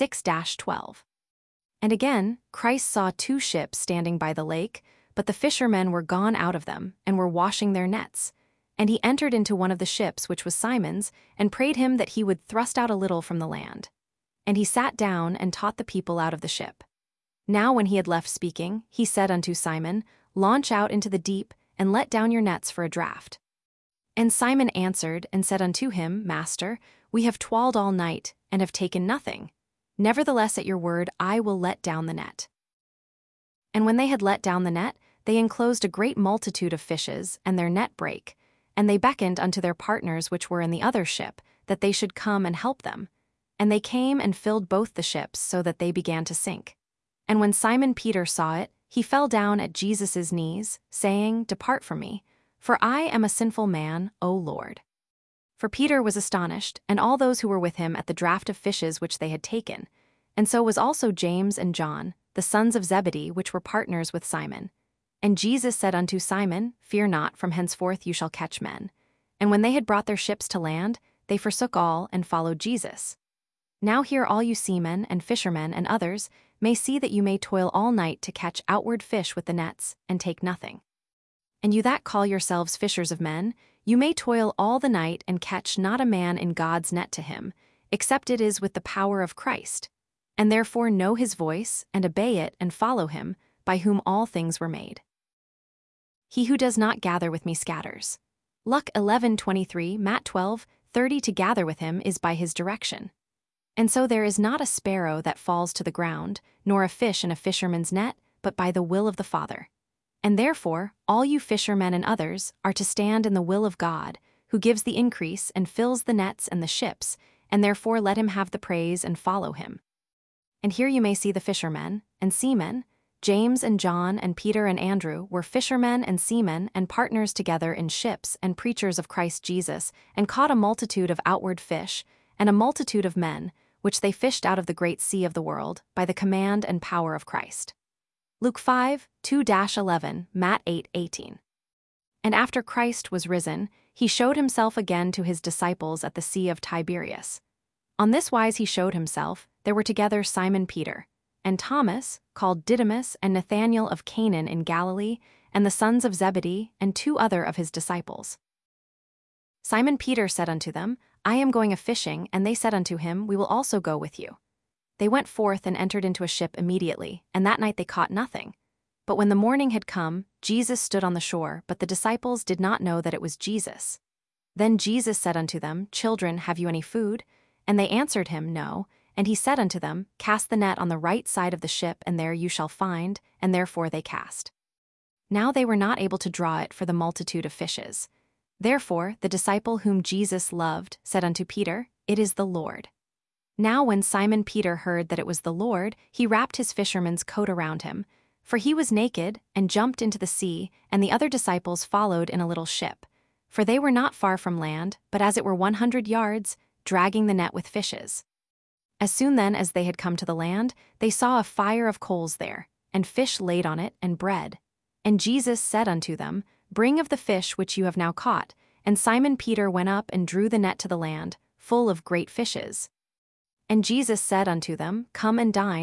6-12. And again, Christ saw 2 ships standing by the lake, but the fishermen were gone out of them, and were washing their nets. And he entered into one of the ships, which was Simon's, and prayed him that he would thrust out a little from the land. And he sat down and taught the people out of the ship. Now when he had left speaking, he said unto Simon, Launch out into the deep, and let down your nets for a draught. And Simon answered and said unto him, Master, we have toiled all night, and have taken nothing. Nevertheless at your word I will let down the net. And when they had let down the net, they enclosed a great multitude of fishes, and their net brake. And they beckoned unto their partners which were in the other ship, that they should come and help them. And they came and filled both the ships, so that they began to sink. And when Simon Peter saw it, he fell down at Jesus' knees, saying, Depart from me, for I am a sinful man, O Lord. For Peter was astonished, and all those who were with him at the draught of fishes which they had taken. And so was also James and John, the sons of Zebedee, which were partners with Simon. And Jesus said unto Simon, Fear not, from henceforth you shall catch men. And when they had brought their ships to land, they forsook all and followed Jesus. Now here all you seamen and fishermen and others may see that you may toil all night to catch outward fish with the nets, and take nothing. And you that call yourselves fishers of men, you may toil all the night and catch not a man in God's net to him, except it is with the power of Christ. And therefore know his voice, and obey it, and follow him, by whom all things were made. He who does not gather with me scatters. Luke 11:23, Matt 12:30. To gather with him is by his direction. And so there is not a sparrow that falls to the ground, nor a fish in a fisherman's net, but by the will of the Father. And therefore, all you fishermen and others are to stand in the will of God, who gives the increase and fills the nets and the ships, and therefore let him have the praise and follow him. And here you may see the fishermen and seamen. James and John and Peter and Andrew were fishermen and seamen and partners together in ships and preachers of Christ Jesus, and caught a multitude of outward fish, and a multitude of men, which they fished out of the great sea of the world, by the command and power of Christ. Luke 5:2-11, Matt 8:18. And after Christ was risen, he showed himself again to his disciples at the Sea of Tiberias. On this wise he showed himself. There were together Simon Peter, and Thomas, called Didymus, and Nathanael of Canaan in Galilee, and the sons of Zebedee, and 2 other of his disciples. Simon Peter said unto them, I am going a-fishing, and they said unto him, We will also go with you. They went forth and entered into a ship immediately, and that night they caught nothing. But when the morning had come, Jesus stood on the shore, but the disciples did not know that it was Jesus. Then Jesus said unto them, Children, have you any food? And they answered him, No. And he said unto them, Cast the net on the right side of the ship, and there you shall find. And therefore they cast. Now they were not able to draw it for the multitude of fishes. Therefore the disciple whom Jesus loved said unto Peter, It is the Lord. Now when Simon Peter heard that it was the Lord, he wrapped his fisherman's coat around him, for he was naked, and jumped into the sea, and the other disciples followed in a little ship. For they were not far from land, but as it were 100 yards, dragging the net with fishes. As soon then as they had come to the land, they saw a fire of coals there, and fish laid on it, and bread. And Jesus said unto them, Bring of the fish which you have now caught. And Simon Peter went up and drew the net to the land, full of great fishes. And Jesus said unto them, Come and dine.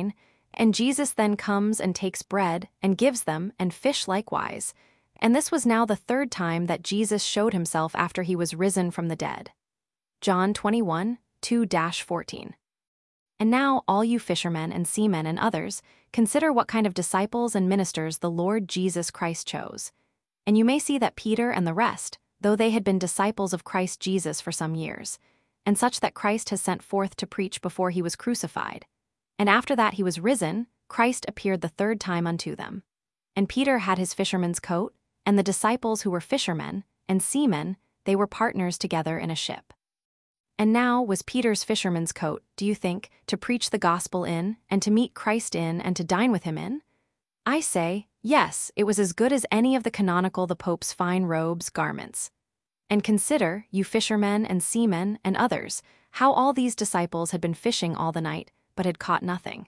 And Jesus then comes and takes bread and gives them, and fish likewise. And this was now the third time that Jesus showed himself after he was risen from the dead. John 21, 2-14. And now, all you fishermen and seamen and others, consider what kind of disciples and ministers the Lord Jesus Christ chose. And you may see that Peter and the rest, though they had been disciples of Christ Jesus for some years, and such that Christ has sent forth to preach before he was crucified. And after that he was risen, Christ appeared the third time unto them. And Peter had his fisherman's coat, and the disciples who were fishermen and seamen, they were partners together in a ship. And now was Peter's fisherman's coat, do you think, to preach the gospel in, and to meet Christ in, and to dine with him in? I say, yes, it was as good as any of the canonical the Pope's fine robes, garments. And consider, you fishermen and seamen and others, how all these disciples had been fishing all the night, but had caught nothing.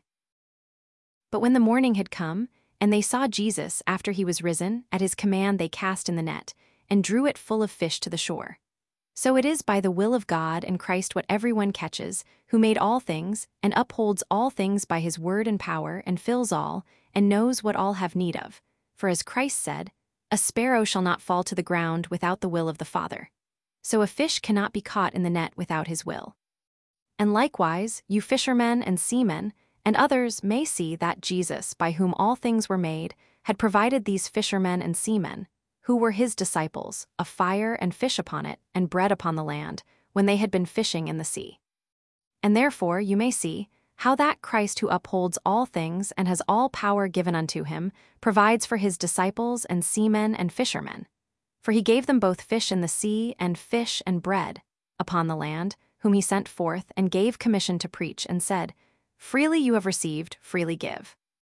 But when the morning had come, and they saw Jesus after he was risen, at his command they cast in the net, and drew it full of fish to the shore. So it is by the will of God and Christ what everyone catches, who made all things, and upholds all things by his word and power, and fills all, and knows what all have need of. For as Christ said, a sparrow shall not fall to the ground without the will of the Father. So a fish cannot be caught in the net without his will. And likewise, you fishermen and seamen, and others may see that Jesus, by whom all things were made, had provided these fishermen and seamen, who were his disciples, a fire and fish upon it, and bread upon the land, when they had been fishing in the sea. And therefore you may see how that Christ who upholds all things and has all power given unto him, provides for his disciples and seamen and fishermen. For he gave them both fish in the sea and fish and bread upon the land, whom he sent forth and gave commission to preach, and said, freely you have received, freely give.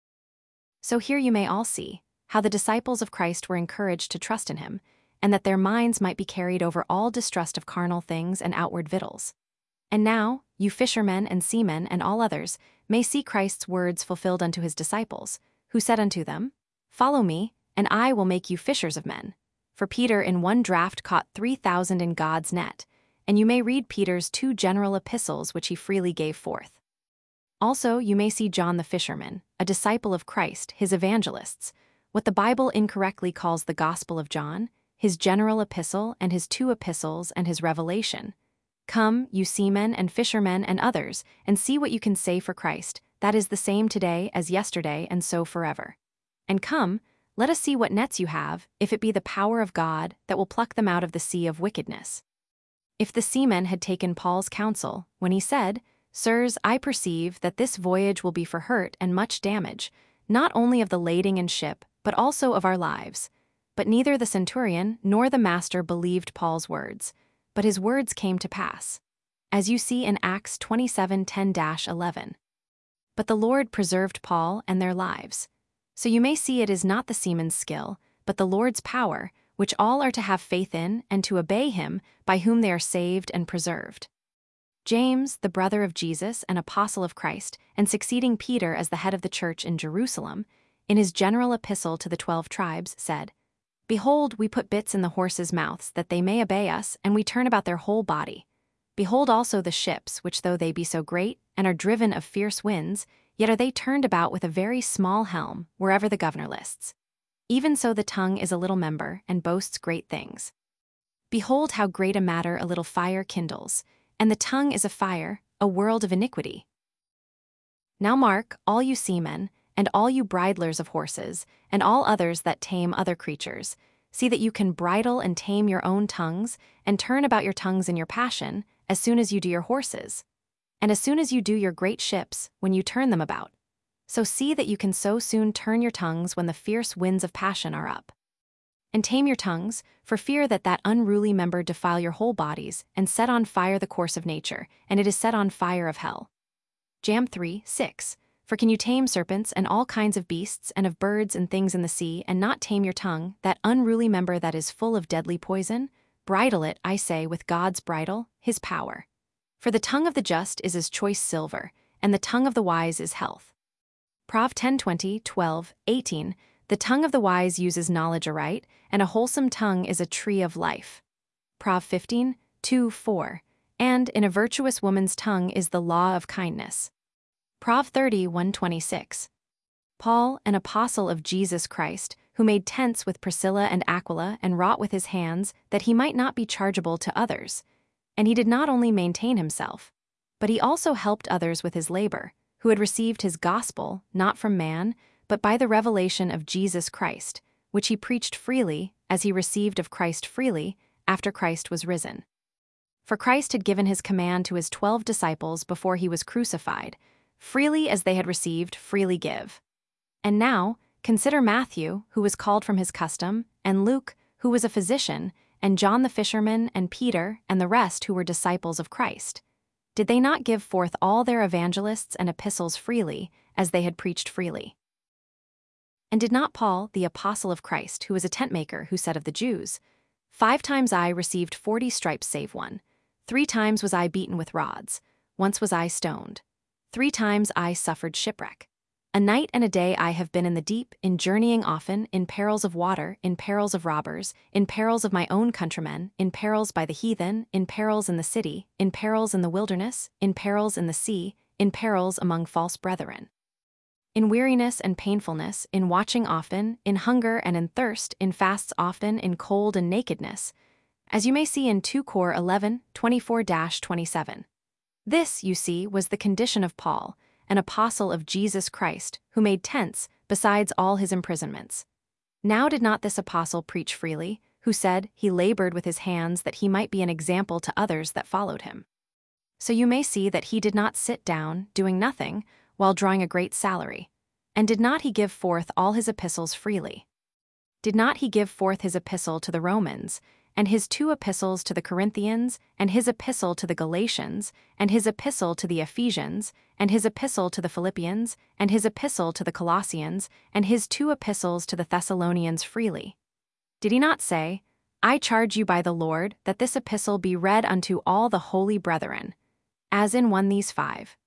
So here you may all see how the disciples of Christ were encouraged to trust in him, and that their minds might be carried over all distrust of carnal things and outward victuals. And now, you fishermen and seamen and all others may see Christ's words fulfilled unto his disciples, who said unto them, follow me, and I will make you fishers of men. For Peter in one draught caught 3,000 in God's net, and you may read Peter's 2 general epistles which he freely gave forth. Also you may see John the fisherman, a disciple of Christ, his evangelists, what the Bible incorrectly calls the Gospel of John, his general epistle and his 2 epistles and his revelation. Come, you seamen and fishermen and others, and see what you can say for Christ, that is the same today as yesterday and so forever. And come, let us see what nets you have, if it be the power of God that will pluck them out of the sea of wickedness. If the seamen had taken Paul's counsel, when he said, sirs, I perceive that this voyage will be for hurt and much damage, not only of the lading and ship, but also of our lives. But neither the centurion nor the master believed Paul's words, but his words came to pass, as you see in Acts 27:10-11. But the Lord preserved Paul and their lives. So you may see it is not the seaman's skill, but the Lord's power, which all are to have faith in and to obey him, by whom they are saved and preserved. James, the brother of Jesus and apostle of Christ, and succeeding Peter as the head of the church in Jerusalem, in his general epistle to the 12 tribes, said, behold, we put bits in the horses' mouths, that they may obey us, and we turn about their whole body. Behold also the ships, which though they be so great, and are driven of fierce winds, yet are they turned about with a very small helm, wherever the governor lists. Even so the tongue is a little member, and boasts great things. Behold how great a matter a little fire kindles, and the tongue is a fire, a world of iniquity. Now mark, all you seamen, and all you bridlers of horses, and all others that tame other creatures, see that you can bridle and tame your own tongues, and turn about your tongues in your passion, as soon as you do your horses, and as soon as you do your great ships, when you turn them about. So see that you can so soon turn your tongues when the fierce winds of passion are up. And tame your tongues, for fear that that unruly member defile your whole bodies, and set on fire the course of nature, and it is set on fire of hell. Jam 3:6. For can you tame serpents and all kinds of beasts and of birds and things in the sea, and not tame your tongue, that unruly member that is full of deadly poison? Bridle it, I say, with God's bridle, his power. For the tongue of the just is as choice silver, and the tongue of the wise is health. Prov 10:20, 12, 18. The tongue of the wise uses knowledge aright, and a wholesome tongue is a tree of life. Prov 15:2, 4. And in a virtuous woman's tongue is the law of kindness. Prov 30:1-26. Paul, an apostle of Jesus Christ, who made tents with Priscilla and Aquila and wrought with his hands, that he might not be chargeable to others. And he did not only maintain himself, but he also helped others with his labor, who had received his gospel, not from man, but by the revelation of Jesus Christ, which he preached freely, as he received of Christ freely, after Christ was risen. For Christ had given his command to his 12 disciples before he was crucified, freely as they had received, freely give. And now, consider Matthew, who was called from his custom, and Luke, who was a physician, and John the fisherman, and Peter, and the rest who were disciples of Christ. Did they not give forth all their evangelists and epistles freely, as they had preached freely? And did not Paul, the apostle of Christ, who was a tentmaker, who said of the Jews, 5 times I received 40 stripes save one, 3 times was I beaten with rods, once was I stoned, 3 times I suffered shipwreck. A night and a day I have been in the deep, in journeying often, in perils of water, in perils of robbers, in perils of my own countrymen, in perils by the heathen, in perils in the city, in perils in the wilderness, in perils in the sea, in perils among false brethren. In weariness and painfulness, in watching often, in hunger and in thirst, in fasts often, in cold and nakedness, as you may see in 2 Cor 11:24-27. This, you see, was the condition of Paul, an apostle of Jesus Christ, who made tents, besides all his imprisonments. Now did not this apostle preach freely, who said he labored with his hands that he might be an example to others that followed him? So you may see that he did not sit down, doing nothing, while drawing a great salary. And did not he give forth all his epistles freely? Did not he give forth his epistle to the Romans, and his 2 epistles to the Corinthians, and his epistle to the Galatians, and his epistle to the Ephesians, and his epistle to the Philippians, and his epistle to the Colossians, and his 2 epistles to the Thessalonians freely? Did he not say, I charge you by the Lord that this epistle be read unto all the holy brethren, as in 1 Thess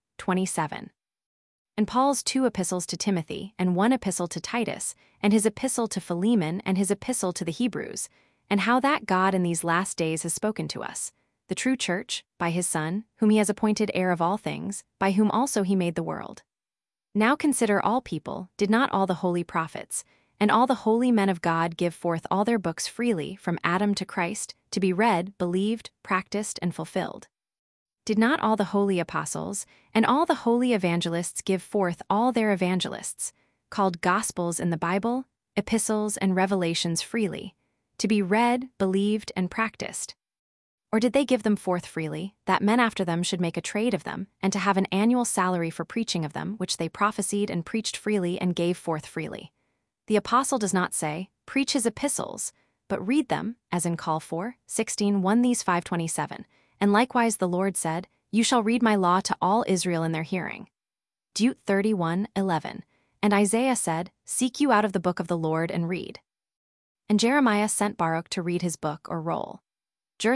5:27. And Paul's 2 epistles to Timothy, and 1 epistle to Titus, and his epistle to Philemon, and his epistle to the Hebrews, and how that God in these last days has spoken to us, the true church, by his Son, whom he has appointed heir of all things, by whom also he made the world. Now consider all people, did not all the holy prophets, and all the holy men of God give forth all their books freely from Adam to Christ, to be read, believed, practiced, and fulfilled? Did not all the holy apostles, and all the holy evangelists give forth all their evangelists, called gospels in the Bible, epistles and revelations freely, to be read, believed, and practiced? Or did they give them forth freely, that men after them should make a trade of them, and to have an annual salary for preaching of them, which they prophesied and preached freely and gave forth freely? The apostle does not say, preach his epistles, but read them, as in Col 4:16 1 Thess 5:27, and likewise the Lord said, you shall read my law to all Israel in their hearing. Deut 31:11, and Isaiah said, seek you out of the book of the Lord and read. And Jeremiah sent Baruch to read his book or roll. Jer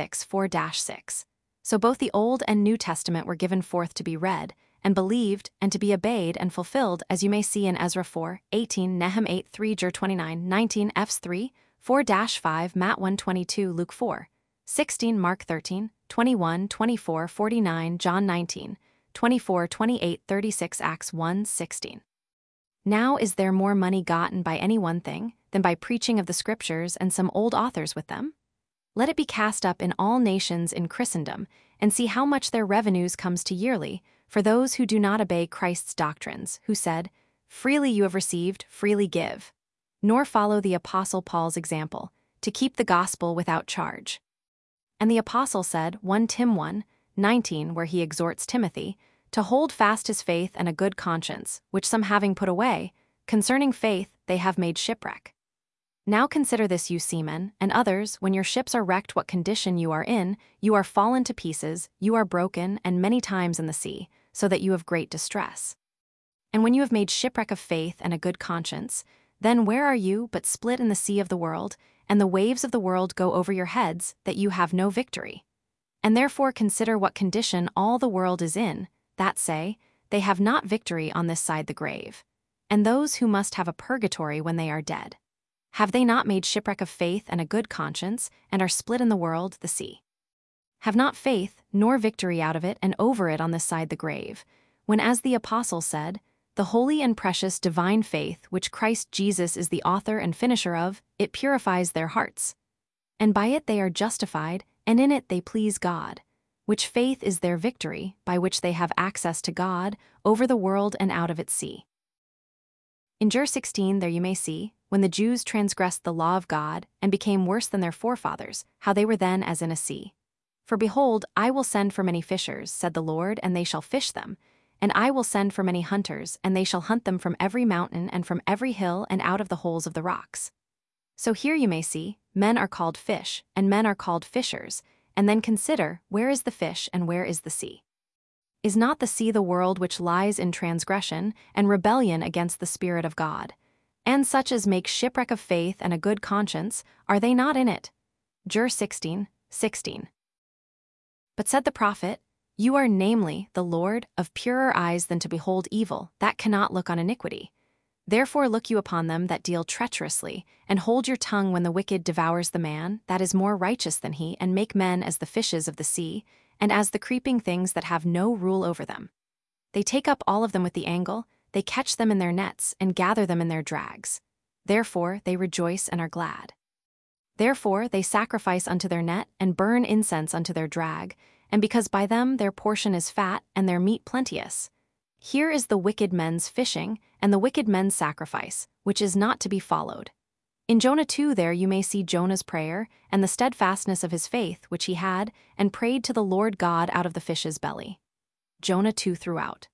36:4-6. So both the Old and New Testament were given forth to be read, and believed, and to be obeyed and fulfilled, as you may see in Ezra 4:18, Nahum 8:3, Jer 29:19, Fs 3:4-5, Matt 1:22, Luke 4:16, Mark 13:21-24, 49, John 19:24-28, 36, Acts 1:16. Now is there more money gotten by any one thing, than by preaching of the Scriptures and some old authors with them? Let it be cast up in all nations in Christendom, and see how much their revenues comes to yearly, for those who do not obey Christ's doctrines, who said, freely you have received, freely give. Nor follow the Apostle Paul's example, to keep the gospel without charge. And the Apostle said, 1 Tim 1:19, where he exhorts Timothy, to hold fast his faith and a good conscience, which some having put away, concerning faith they have made shipwreck. Now consider this, you seamen, and others, when your ships are wrecked, what condition you are in, you are fallen to pieces, you are broken, and many times in the sea, so that you have great distress. And when you have made shipwreck of faith and a good conscience, then where are you but split in the sea of the world, and the waves of the world go over your heads, that you have no victory? And therefore consider what condition all the world is in, that say, they have not victory on this side the grave, and those who must have a purgatory when they are dead. Have they not made shipwreck of faith and a good conscience, and are split in the world, the sea? Have not faith, nor victory out of it and over it on this side the grave, when, as the apostle said, the holy and precious divine faith which Christ Jesus is the author and finisher of, it purifies their hearts. And by it they are justified, and in it they please God, which faith is their victory, by which they have access to God, over the world and out of its sea. In Jer 16 there you may see, when the Jews transgressed the law of God, and became worse than their forefathers, how they were then as in a sea. For behold, I will send for many fishers, said the Lord, and they shall fish them. And I will send for many hunters, and they shall hunt them from every mountain and from every hill and out of the holes of the rocks. So here you may see, men are called fish, and men are called fishers, and then consider, where is the fish and where is the sea? Is not the sea the world which lies in transgression and rebellion against the Spirit of God? And such as make shipwreck of faith and a good conscience, are they not in it? Jer 16:16. But said the prophet, You are namely, the Lord, of purer eyes than to behold evil, that cannot look on iniquity. Therefore look you upon them that deal treacherously, and hold your tongue when the wicked devours the man that is more righteous than he, and make men as the fishes of the sea, and as the creeping things that have no rule over them. They take up all of them with the angle, they catch them in their nets, and gather them in their drags. Therefore they rejoice and are glad. Therefore they sacrifice unto their net, and burn incense unto their drag, and because by them their portion is fat, and their meat plenteous. Here is the wicked men's fishing, and the wicked men's sacrifice, which is not to be followed. In Jonah 2 there you may see Jonah's prayer, and the steadfastness of his faith which he had, and prayed to the Lord God out of the fish's belly. Jonah 2 throughout.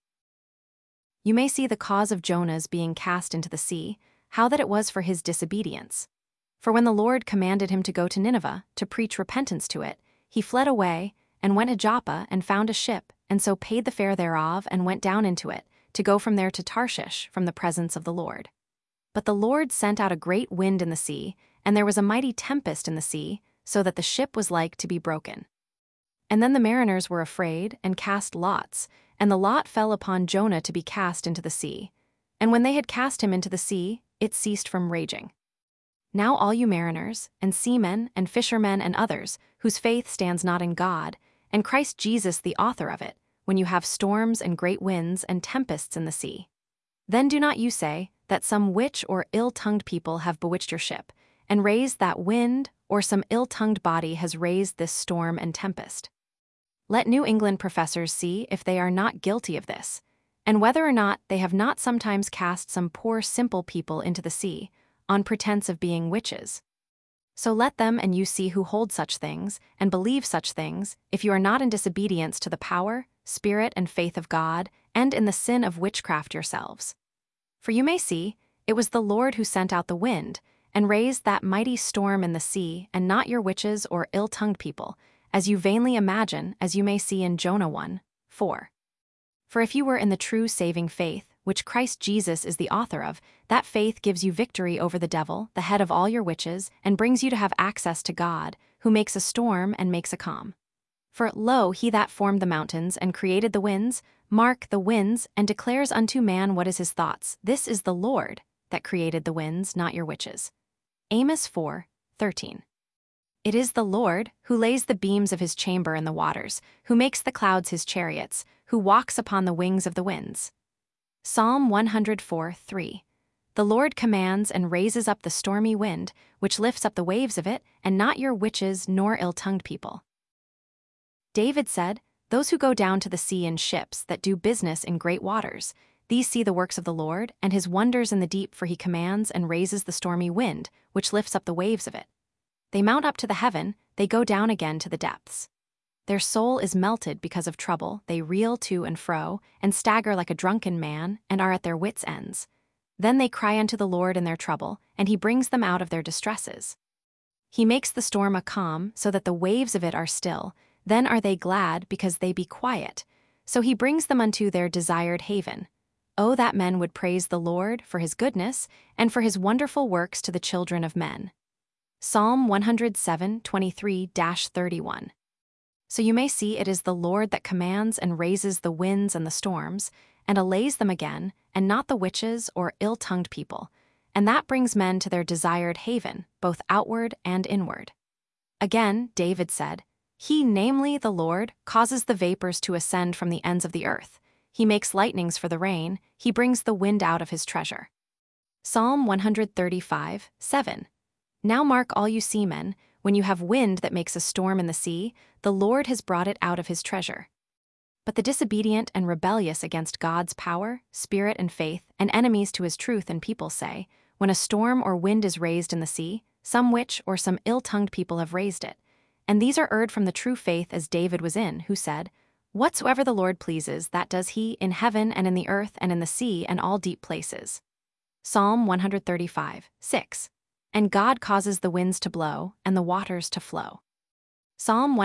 You may see the cause of Jonah's being cast into the sea, how that it was for his disobedience. For when the Lord commanded him to go to Nineveh, to preach repentance to it, he fled away, and went to Joppa, and found a ship, and so paid the fare thereof, and went down into it, to go from there to Tarshish, from the presence of the Lord. But the Lord sent out a great wind in the sea, and there was a mighty tempest in the sea, so that the ship was like to be broken. And then the mariners were afraid, and cast lots, and the lot fell upon Jonah to be cast into the sea. And when they had cast him into the sea, it ceased from raging. Now all you mariners, and seamen, and fishermen, and others, whose faith stands not in God, and Christ Jesus the author of it, when you have storms and great winds and tempests in the sea. Then do not you say, that some witch or ill-tongued people have bewitched your ship, and raised that wind, or some ill-tongued body has raised this storm and tempest. Let New England professors see if they are not guilty of this, and whether or not they have not sometimes cast some poor simple people into the sea, on pretense of being witches. So let them and you see who hold such things, and believe such things, if you are not in disobedience to the power, spirit, and faith of God, and in the sin of witchcraft yourselves. For you may see, it was the Lord who sent out the wind, and raised that mighty storm in the sea, and not your witches or ill-tongued people, as you vainly imagine, as you may see in Jonah 1:4. For if you were in the true saving faith, which Christ Jesus is the author of, that faith gives you victory over the devil, the head of all your witches, and brings you to have access to God, who makes a storm and makes a calm. For, lo, he that formed the mountains and created the winds, mark the winds, and declares unto man what is his thoughts. This is the Lord that created the winds, not your witches. Amos 4:13. It is the Lord who lays the beams of his chamber in the waters, who makes the clouds his chariots, who walks upon the wings of the winds. Psalm 104:3. The Lord commands and raises up the stormy wind, which lifts up the waves of it, and not your witches nor ill-tongued people. David said, Those who go down to the sea in ships that do business in great waters, these see the works of the Lord, and his wonders in the deep, for he commands and raises the stormy wind, which lifts up the waves of it. They mount up to the heaven, they go down again to the depths. Their soul is melted because of trouble, they reel to and fro, and stagger like a drunken man, and are at their wits' ends. Then they cry unto the Lord in their trouble, and he brings them out of their distresses. He makes the storm a calm, so that the waves of it are still. Then are they glad, because they be quiet. So he brings them unto their desired haven. Oh, that men would praise the Lord for his goodness, and for his wonderful works to the children of men. Psalm 107:23-31. So you may see it is the Lord that commands and raises the winds and the storms, and allays them again, and not the witches or ill-tongued people, and that brings men to their desired haven, both outward and inward. Again, David said, He, namely the Lord, causes the vapors to ascend from the ends of the earth. he makes lightnings for the rain, he brings the wind out of his treasure. Psalm 135, 7. Now mark all you seamen, when you have wind that makes a storm in the sea, the Lord has brought it out of his treasure. But the disobedient and rebellious against God's power, spirit, and faith, and enemies to his truth and people say, when a storm or wind is raised in the sea, some witch or some ill-tongued people have raised it. And these are erred from the true faith as David was in, who said, whatsoever the Lord pleases, that does he, in heaven and in the earth and in the sea and all deep places. Psalm 135, 6. And God causes the winds to blow and the waters to flow. Psalm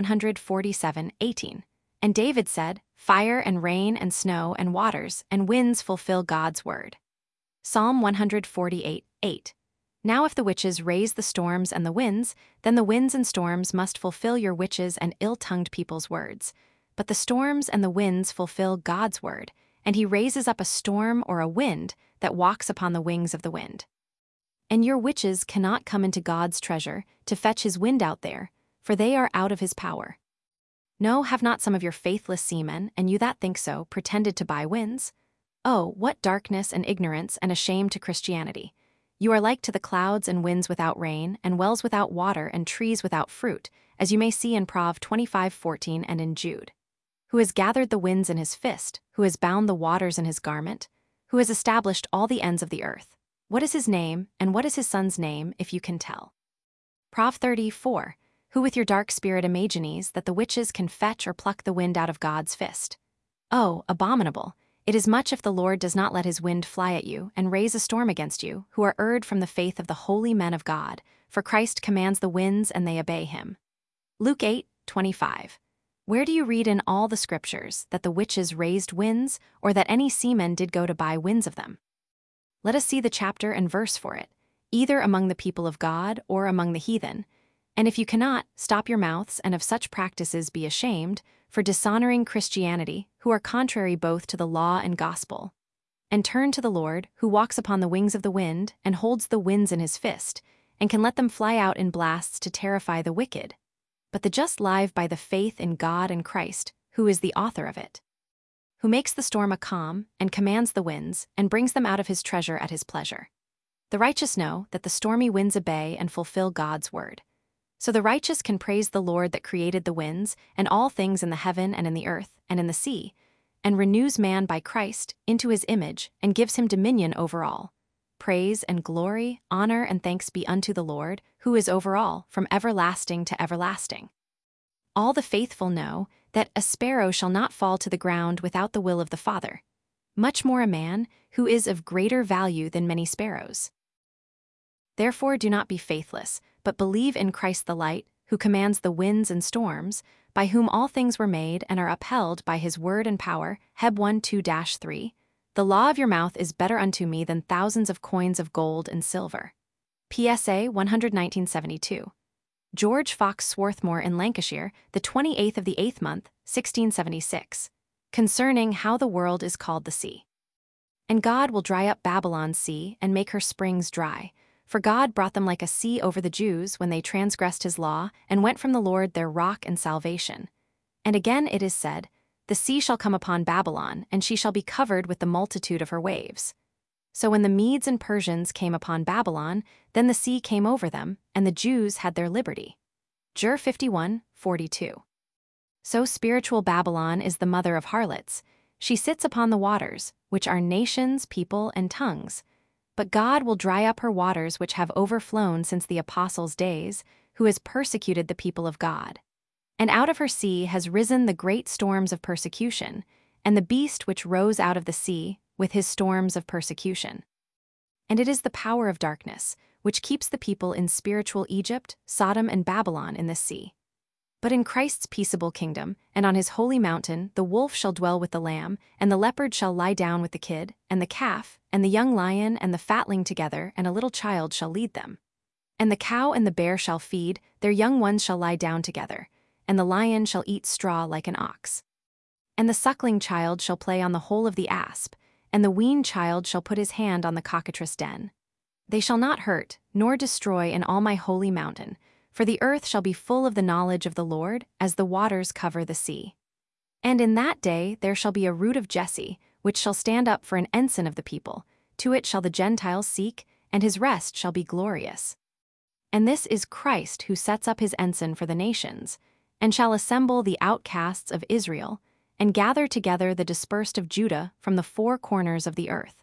147, 18. And David said, fire and rain and snow and waters and winds fulfill God's word. Psalm 148, 8. Now if the witches raise the storms and the winds, then the winds and storms must fulfill your witches and ill-tongued people's words. But the storms and the winds fulfill God's word, and he raises up a storm or a wind that walks upon the wings of the wind. And your witches cannot come into God's treasure to fetch his wind out there, for they are out of his power. No, have not some of your faithless seamen, and you that think so, pretended to buy winds? Oh, what darkness and ignorance and a shame to Christianity! You are like to the clouds and winds without rain, and wells without water, and trees without fruit, as you may see in Prov 25:14 and in Jude. Who has gathered the winds in his fist, who has bound the waters in his garment, who has established all the ends of the earth. What is his name, and what is his son's name, if you can tell? Prov 30:4. Who with your dark spirit imagines that the witches can fetch or pluck the wind out of God's fist? Oh, abominable! It is much if the Lord does not let his wind fly at you and raise a storm against you, who are erred from the faith of the holy men of God, for Christ commands the winds and they obey him. Luke 8:25. Where do you read in all the scriptures that the witches raised winds, or that any seamen did go to buy winds of them? Let us see the chapter and verse for it, either among the people of God or among the heathen. And if you cannot, stop your mouths and of such practices be ashamed, for dishonoring Christianity, who are contrary both to the law and gospel. And turn to the Lord, who walks upon the wings of the wind, and holds the winds in his fist, and can let them fly out in blasts to terrify the wicked. But the just live by the faith in God and Christ, who is the author of it. Who makes the storm a calm, and commands the winds, and brings them out of his treasure at his pleasure. The righteous know that the stormy winds obey and fulfill God's word. So the righteous can praise the Lord that created the winds, and all things in the heaven and in the earth and in the sea, and renews man by Christ into his image, and gives him dominion over all. Praise and glory, honor and thanks be unto the Lord, who is over all, from everlasting to everlasting. All the faithful know that a sparrow shall not fall to the ground without the will of the Father. Much more a man, who is of greater value than many sparrows. Therefore do not be faithless, but believe in Christ the light, who commands the winds and storms, by whom all things were made and are upheld by his word and power. Heb 1:2-3. The law of your mouth is better unto me than thousands of coins of gold and silver. PSA 11972. George Fox Swarthmore in Lancashire, the 28th of the 8th month, 1676. Concerning how the world is called the sea. And God will dry up Babylon's sea and make her springs dry. For God brought them like a sea over the Jews when they transgressed his law, and went from the Lord their rock and salvation. And again it is said, the sea shall come upon Babylon, and she shall be covered with the multitude of her waves. So when the Medes and Persians came upon Babylon, then the sea came over them, and the Jews had their liberty. Jer 51:42. So spiritual Babylon is the mother of harlots. She sits upon the waters, which are nations, people, and tongues. But God will dry up her waters which have overflown since the apostles' days, who has persecuted the people of God. And out of her sea has risen the great storms of persecution, and the beast which rose out of the sea, with his storms of persecution. And it is the power of darkness, which keeps the people in spiritual Egypt, Sodom, and Babylon in this sea. But in Christ's peaceable kingdom, and on his holy mountain, the wolf shall dwell with the lamb, and the leopard shall lie down with the kid, and the calf, and the young lion and the fatling together, and a little child shall lead them. And the cow and the bear shall feed, their young ones shall lie down together, and the lion shall eat straw like an ox. And the suckling child shall play on the hole of the asp, and the weaned child shall put his hand on the cockatrice den. They shall not hurt, nor destroy in all my holy mountain, for the earth shall be full of the knowledge of the Lord, as the waters cover the sea. And in that day there shall be a root of Jesse, which shall stand up for an ensign of the people. To it shall the Gentiles seek, and his rest shall be glorious. And this is Christ who sets up his ensign for the nations, and shall assemble the outcasts of Israel, and gather together the dispersed of Judah from the four corners of the earth.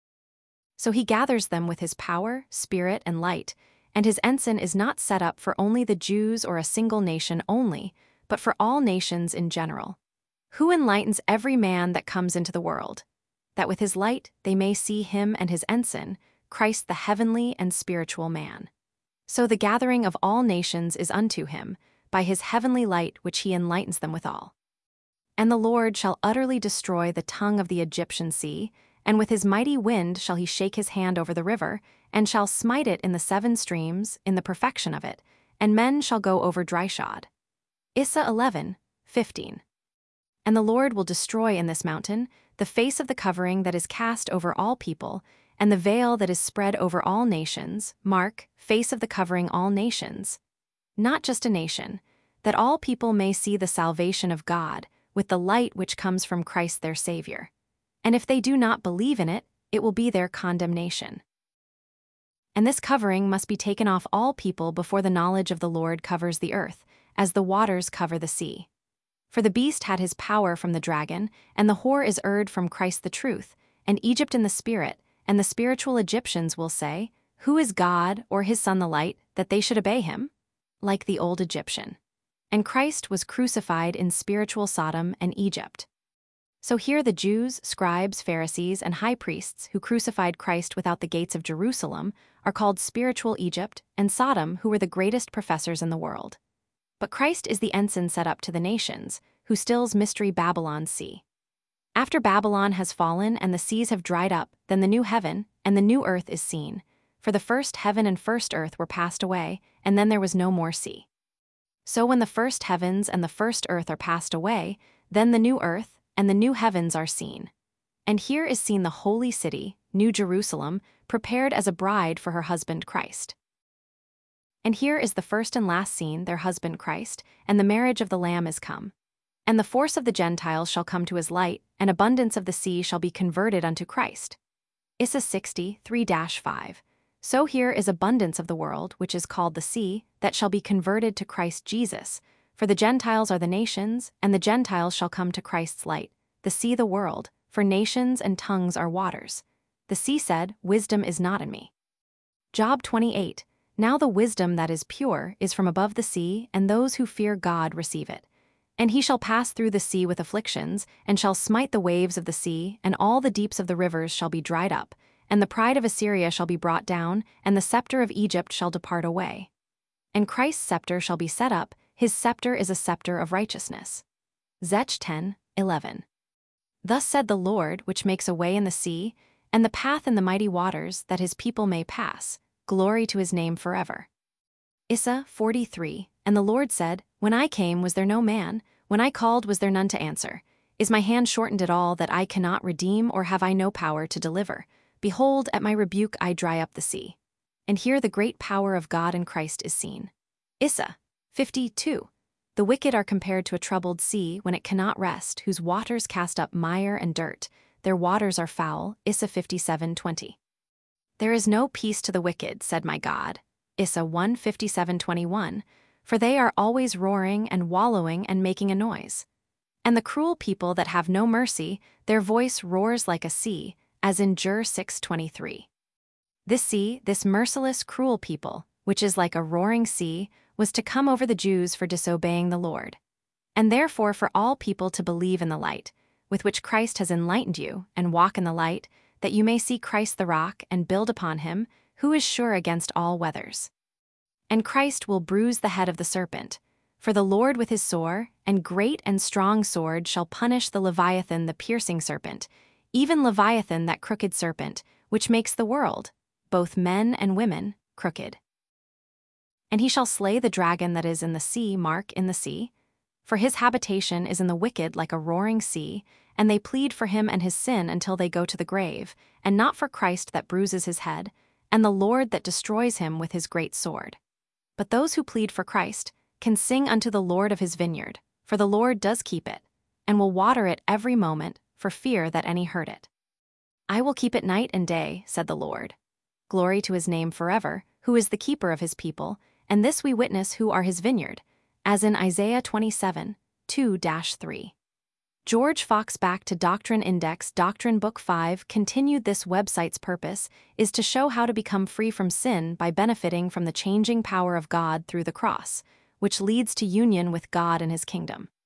So he gathers them with his power, spirit, and light, and his ensign is not set up for only the Jews or a single nation only, but for all nations in general. Who enlightens every man that comes into the world, that with his light they may see him and his ensign, Christ the heavenly and spiritual man. So the gathering of all nations is unto him, by his heavenly light which he enlightens them withal. And the Lord shall utterly destroy the tongue of the Egyptian sea, and with his mighty wind shall he shake his hand over the river, and shall smite it in the 7 streams, in the perfection of it, and men shall go over dryshod. Issa 11:15. And the Lord will destroy in this mountain the face of the covering that is cast over all people, and the veil that is spread over all nations, mark, face of the covering all nations. Not just a nation, that all people may see the salvation of God, with the light which comes from Christ their Savior. And if they do not believe in it, it will be their condemnation. And this covering must be taken off all people before the knowledge of the Lord covers the earth, as the waters cover the sea. For the beast had his power from the dragon, and the whore is erred from Christ the truth, and Egypt in the spirit, and the spiritual Egyptians will say, Who is God, or his son the light, that they should obey him? Like the old Egyptian. And Christ was crucified in spiritual Sodom and Egypt. So here the Jews, scribes, Pharisees, and high priests who crucified Christ without the gates of Jerusalem are called spiritual Egypt and Sodom, who were the greatest professors in the world. But Christ is the ensign set up to the nations, who stills mystery Babylon's sea. After Babylon has fallen and the seas have dried up, then the new heaven and the new earth is seen. For the first heaven and first earth were passed away, and then there was no more sea. So when the first heavens and the first earth are passed away, then the new earth and the new heavens are seen. And here is seen the holy city, New Jerusalem, prepared as a bride for her husband Christ. And here is the first and last scene, their husband Christ, and the marriage of the Lamb is come. And the force of the Gentiles shall come to his light, and abundance of the sea shall be converted unto Christ. Issa 60:3-5. So here is abundance of the world, which is called the sea, that shall be converted to Christ Jesus. For the Gentiles are the nations, and the Gentiles shall come to Christ's light. The sea the world, for nations and tongues are waters. The sea said, Wisdom is not in me. Job 28. Now the wisdom that is pure is from above the sea, and those who fear God receive it. And he shall pass through the sea with afflictions, and shall smite the waves of the sea, and all the deeps of the rivers shall be dried up, and the pride of Assyria shall be brought down, and the scepter of Egypt shall depart away. And Christ's scepter shall be set up, his scepter is a scepter of righteousness. Zech 10:11. Thus said the Lord, which makes a way in the sea, and the path in the mighty waters, that his people may pass. Glory to his name forever. Issa 43. And the Lord said, When I came, was there no man? When I called, was there none to answer? Is my hand shortened at all, that I cannot redeem, or have I no power to deliver? Behold, at my rebuke I dry up the sea. And here the great power of God in Christ is seen. Issa 52. The wicked are compared to a troubled sea when it cannot rest, whose waters cast up mire and dirt. Their waters are foul. Issa 57:20. There is no peace to the wicked, said my God. Issa 1:57-21. For they are always roaring and wallowing and making a noise. And the cruel people that have no mercy, their voice roars like a sea, as in Jer 6:23. This sea, this merciless, cruel people, which is like a roaring sea, was to come over the Jews for disobeying the Lord. And therefore for all people to believe in the light, with which Christ has enlightened you, and walk in the light, that you may see Christ the rock, and build upon him, who is sure against all weathers. And Christ will bruise the head of the serpent. For the Lord with his sore, and great and strong sword shall punish the Leviathan the piercing serpent, even Leviathan that crooked serpent, which makes the world, both men and women, crooked. And he shall slay the dragon that is in the sea, mark, in the sea. For his habitation is in the wicked like a roaring sea, and they plead for him and his sin until they go to the grave, and not for Christ that bruises his head, and the Lord that destroys him with his great sword. But those who plead for Christ can sing unto the Lord of his vineyard, for the Lord does keep it, and will water it every moment for fear that any hurt it. I will keep it night and day, said the Lord. Glory to his name forever, who is the keeper of his people, and this we witness who are his vineyard, as in Isaiah 27, 2-3. George Fox back to Doctrine Index Doctrine Book 5 continued. This website's purpose is to show how to become free from sin by benefiting from the changing power of God through the cross, which leads to union with God and his kingdom.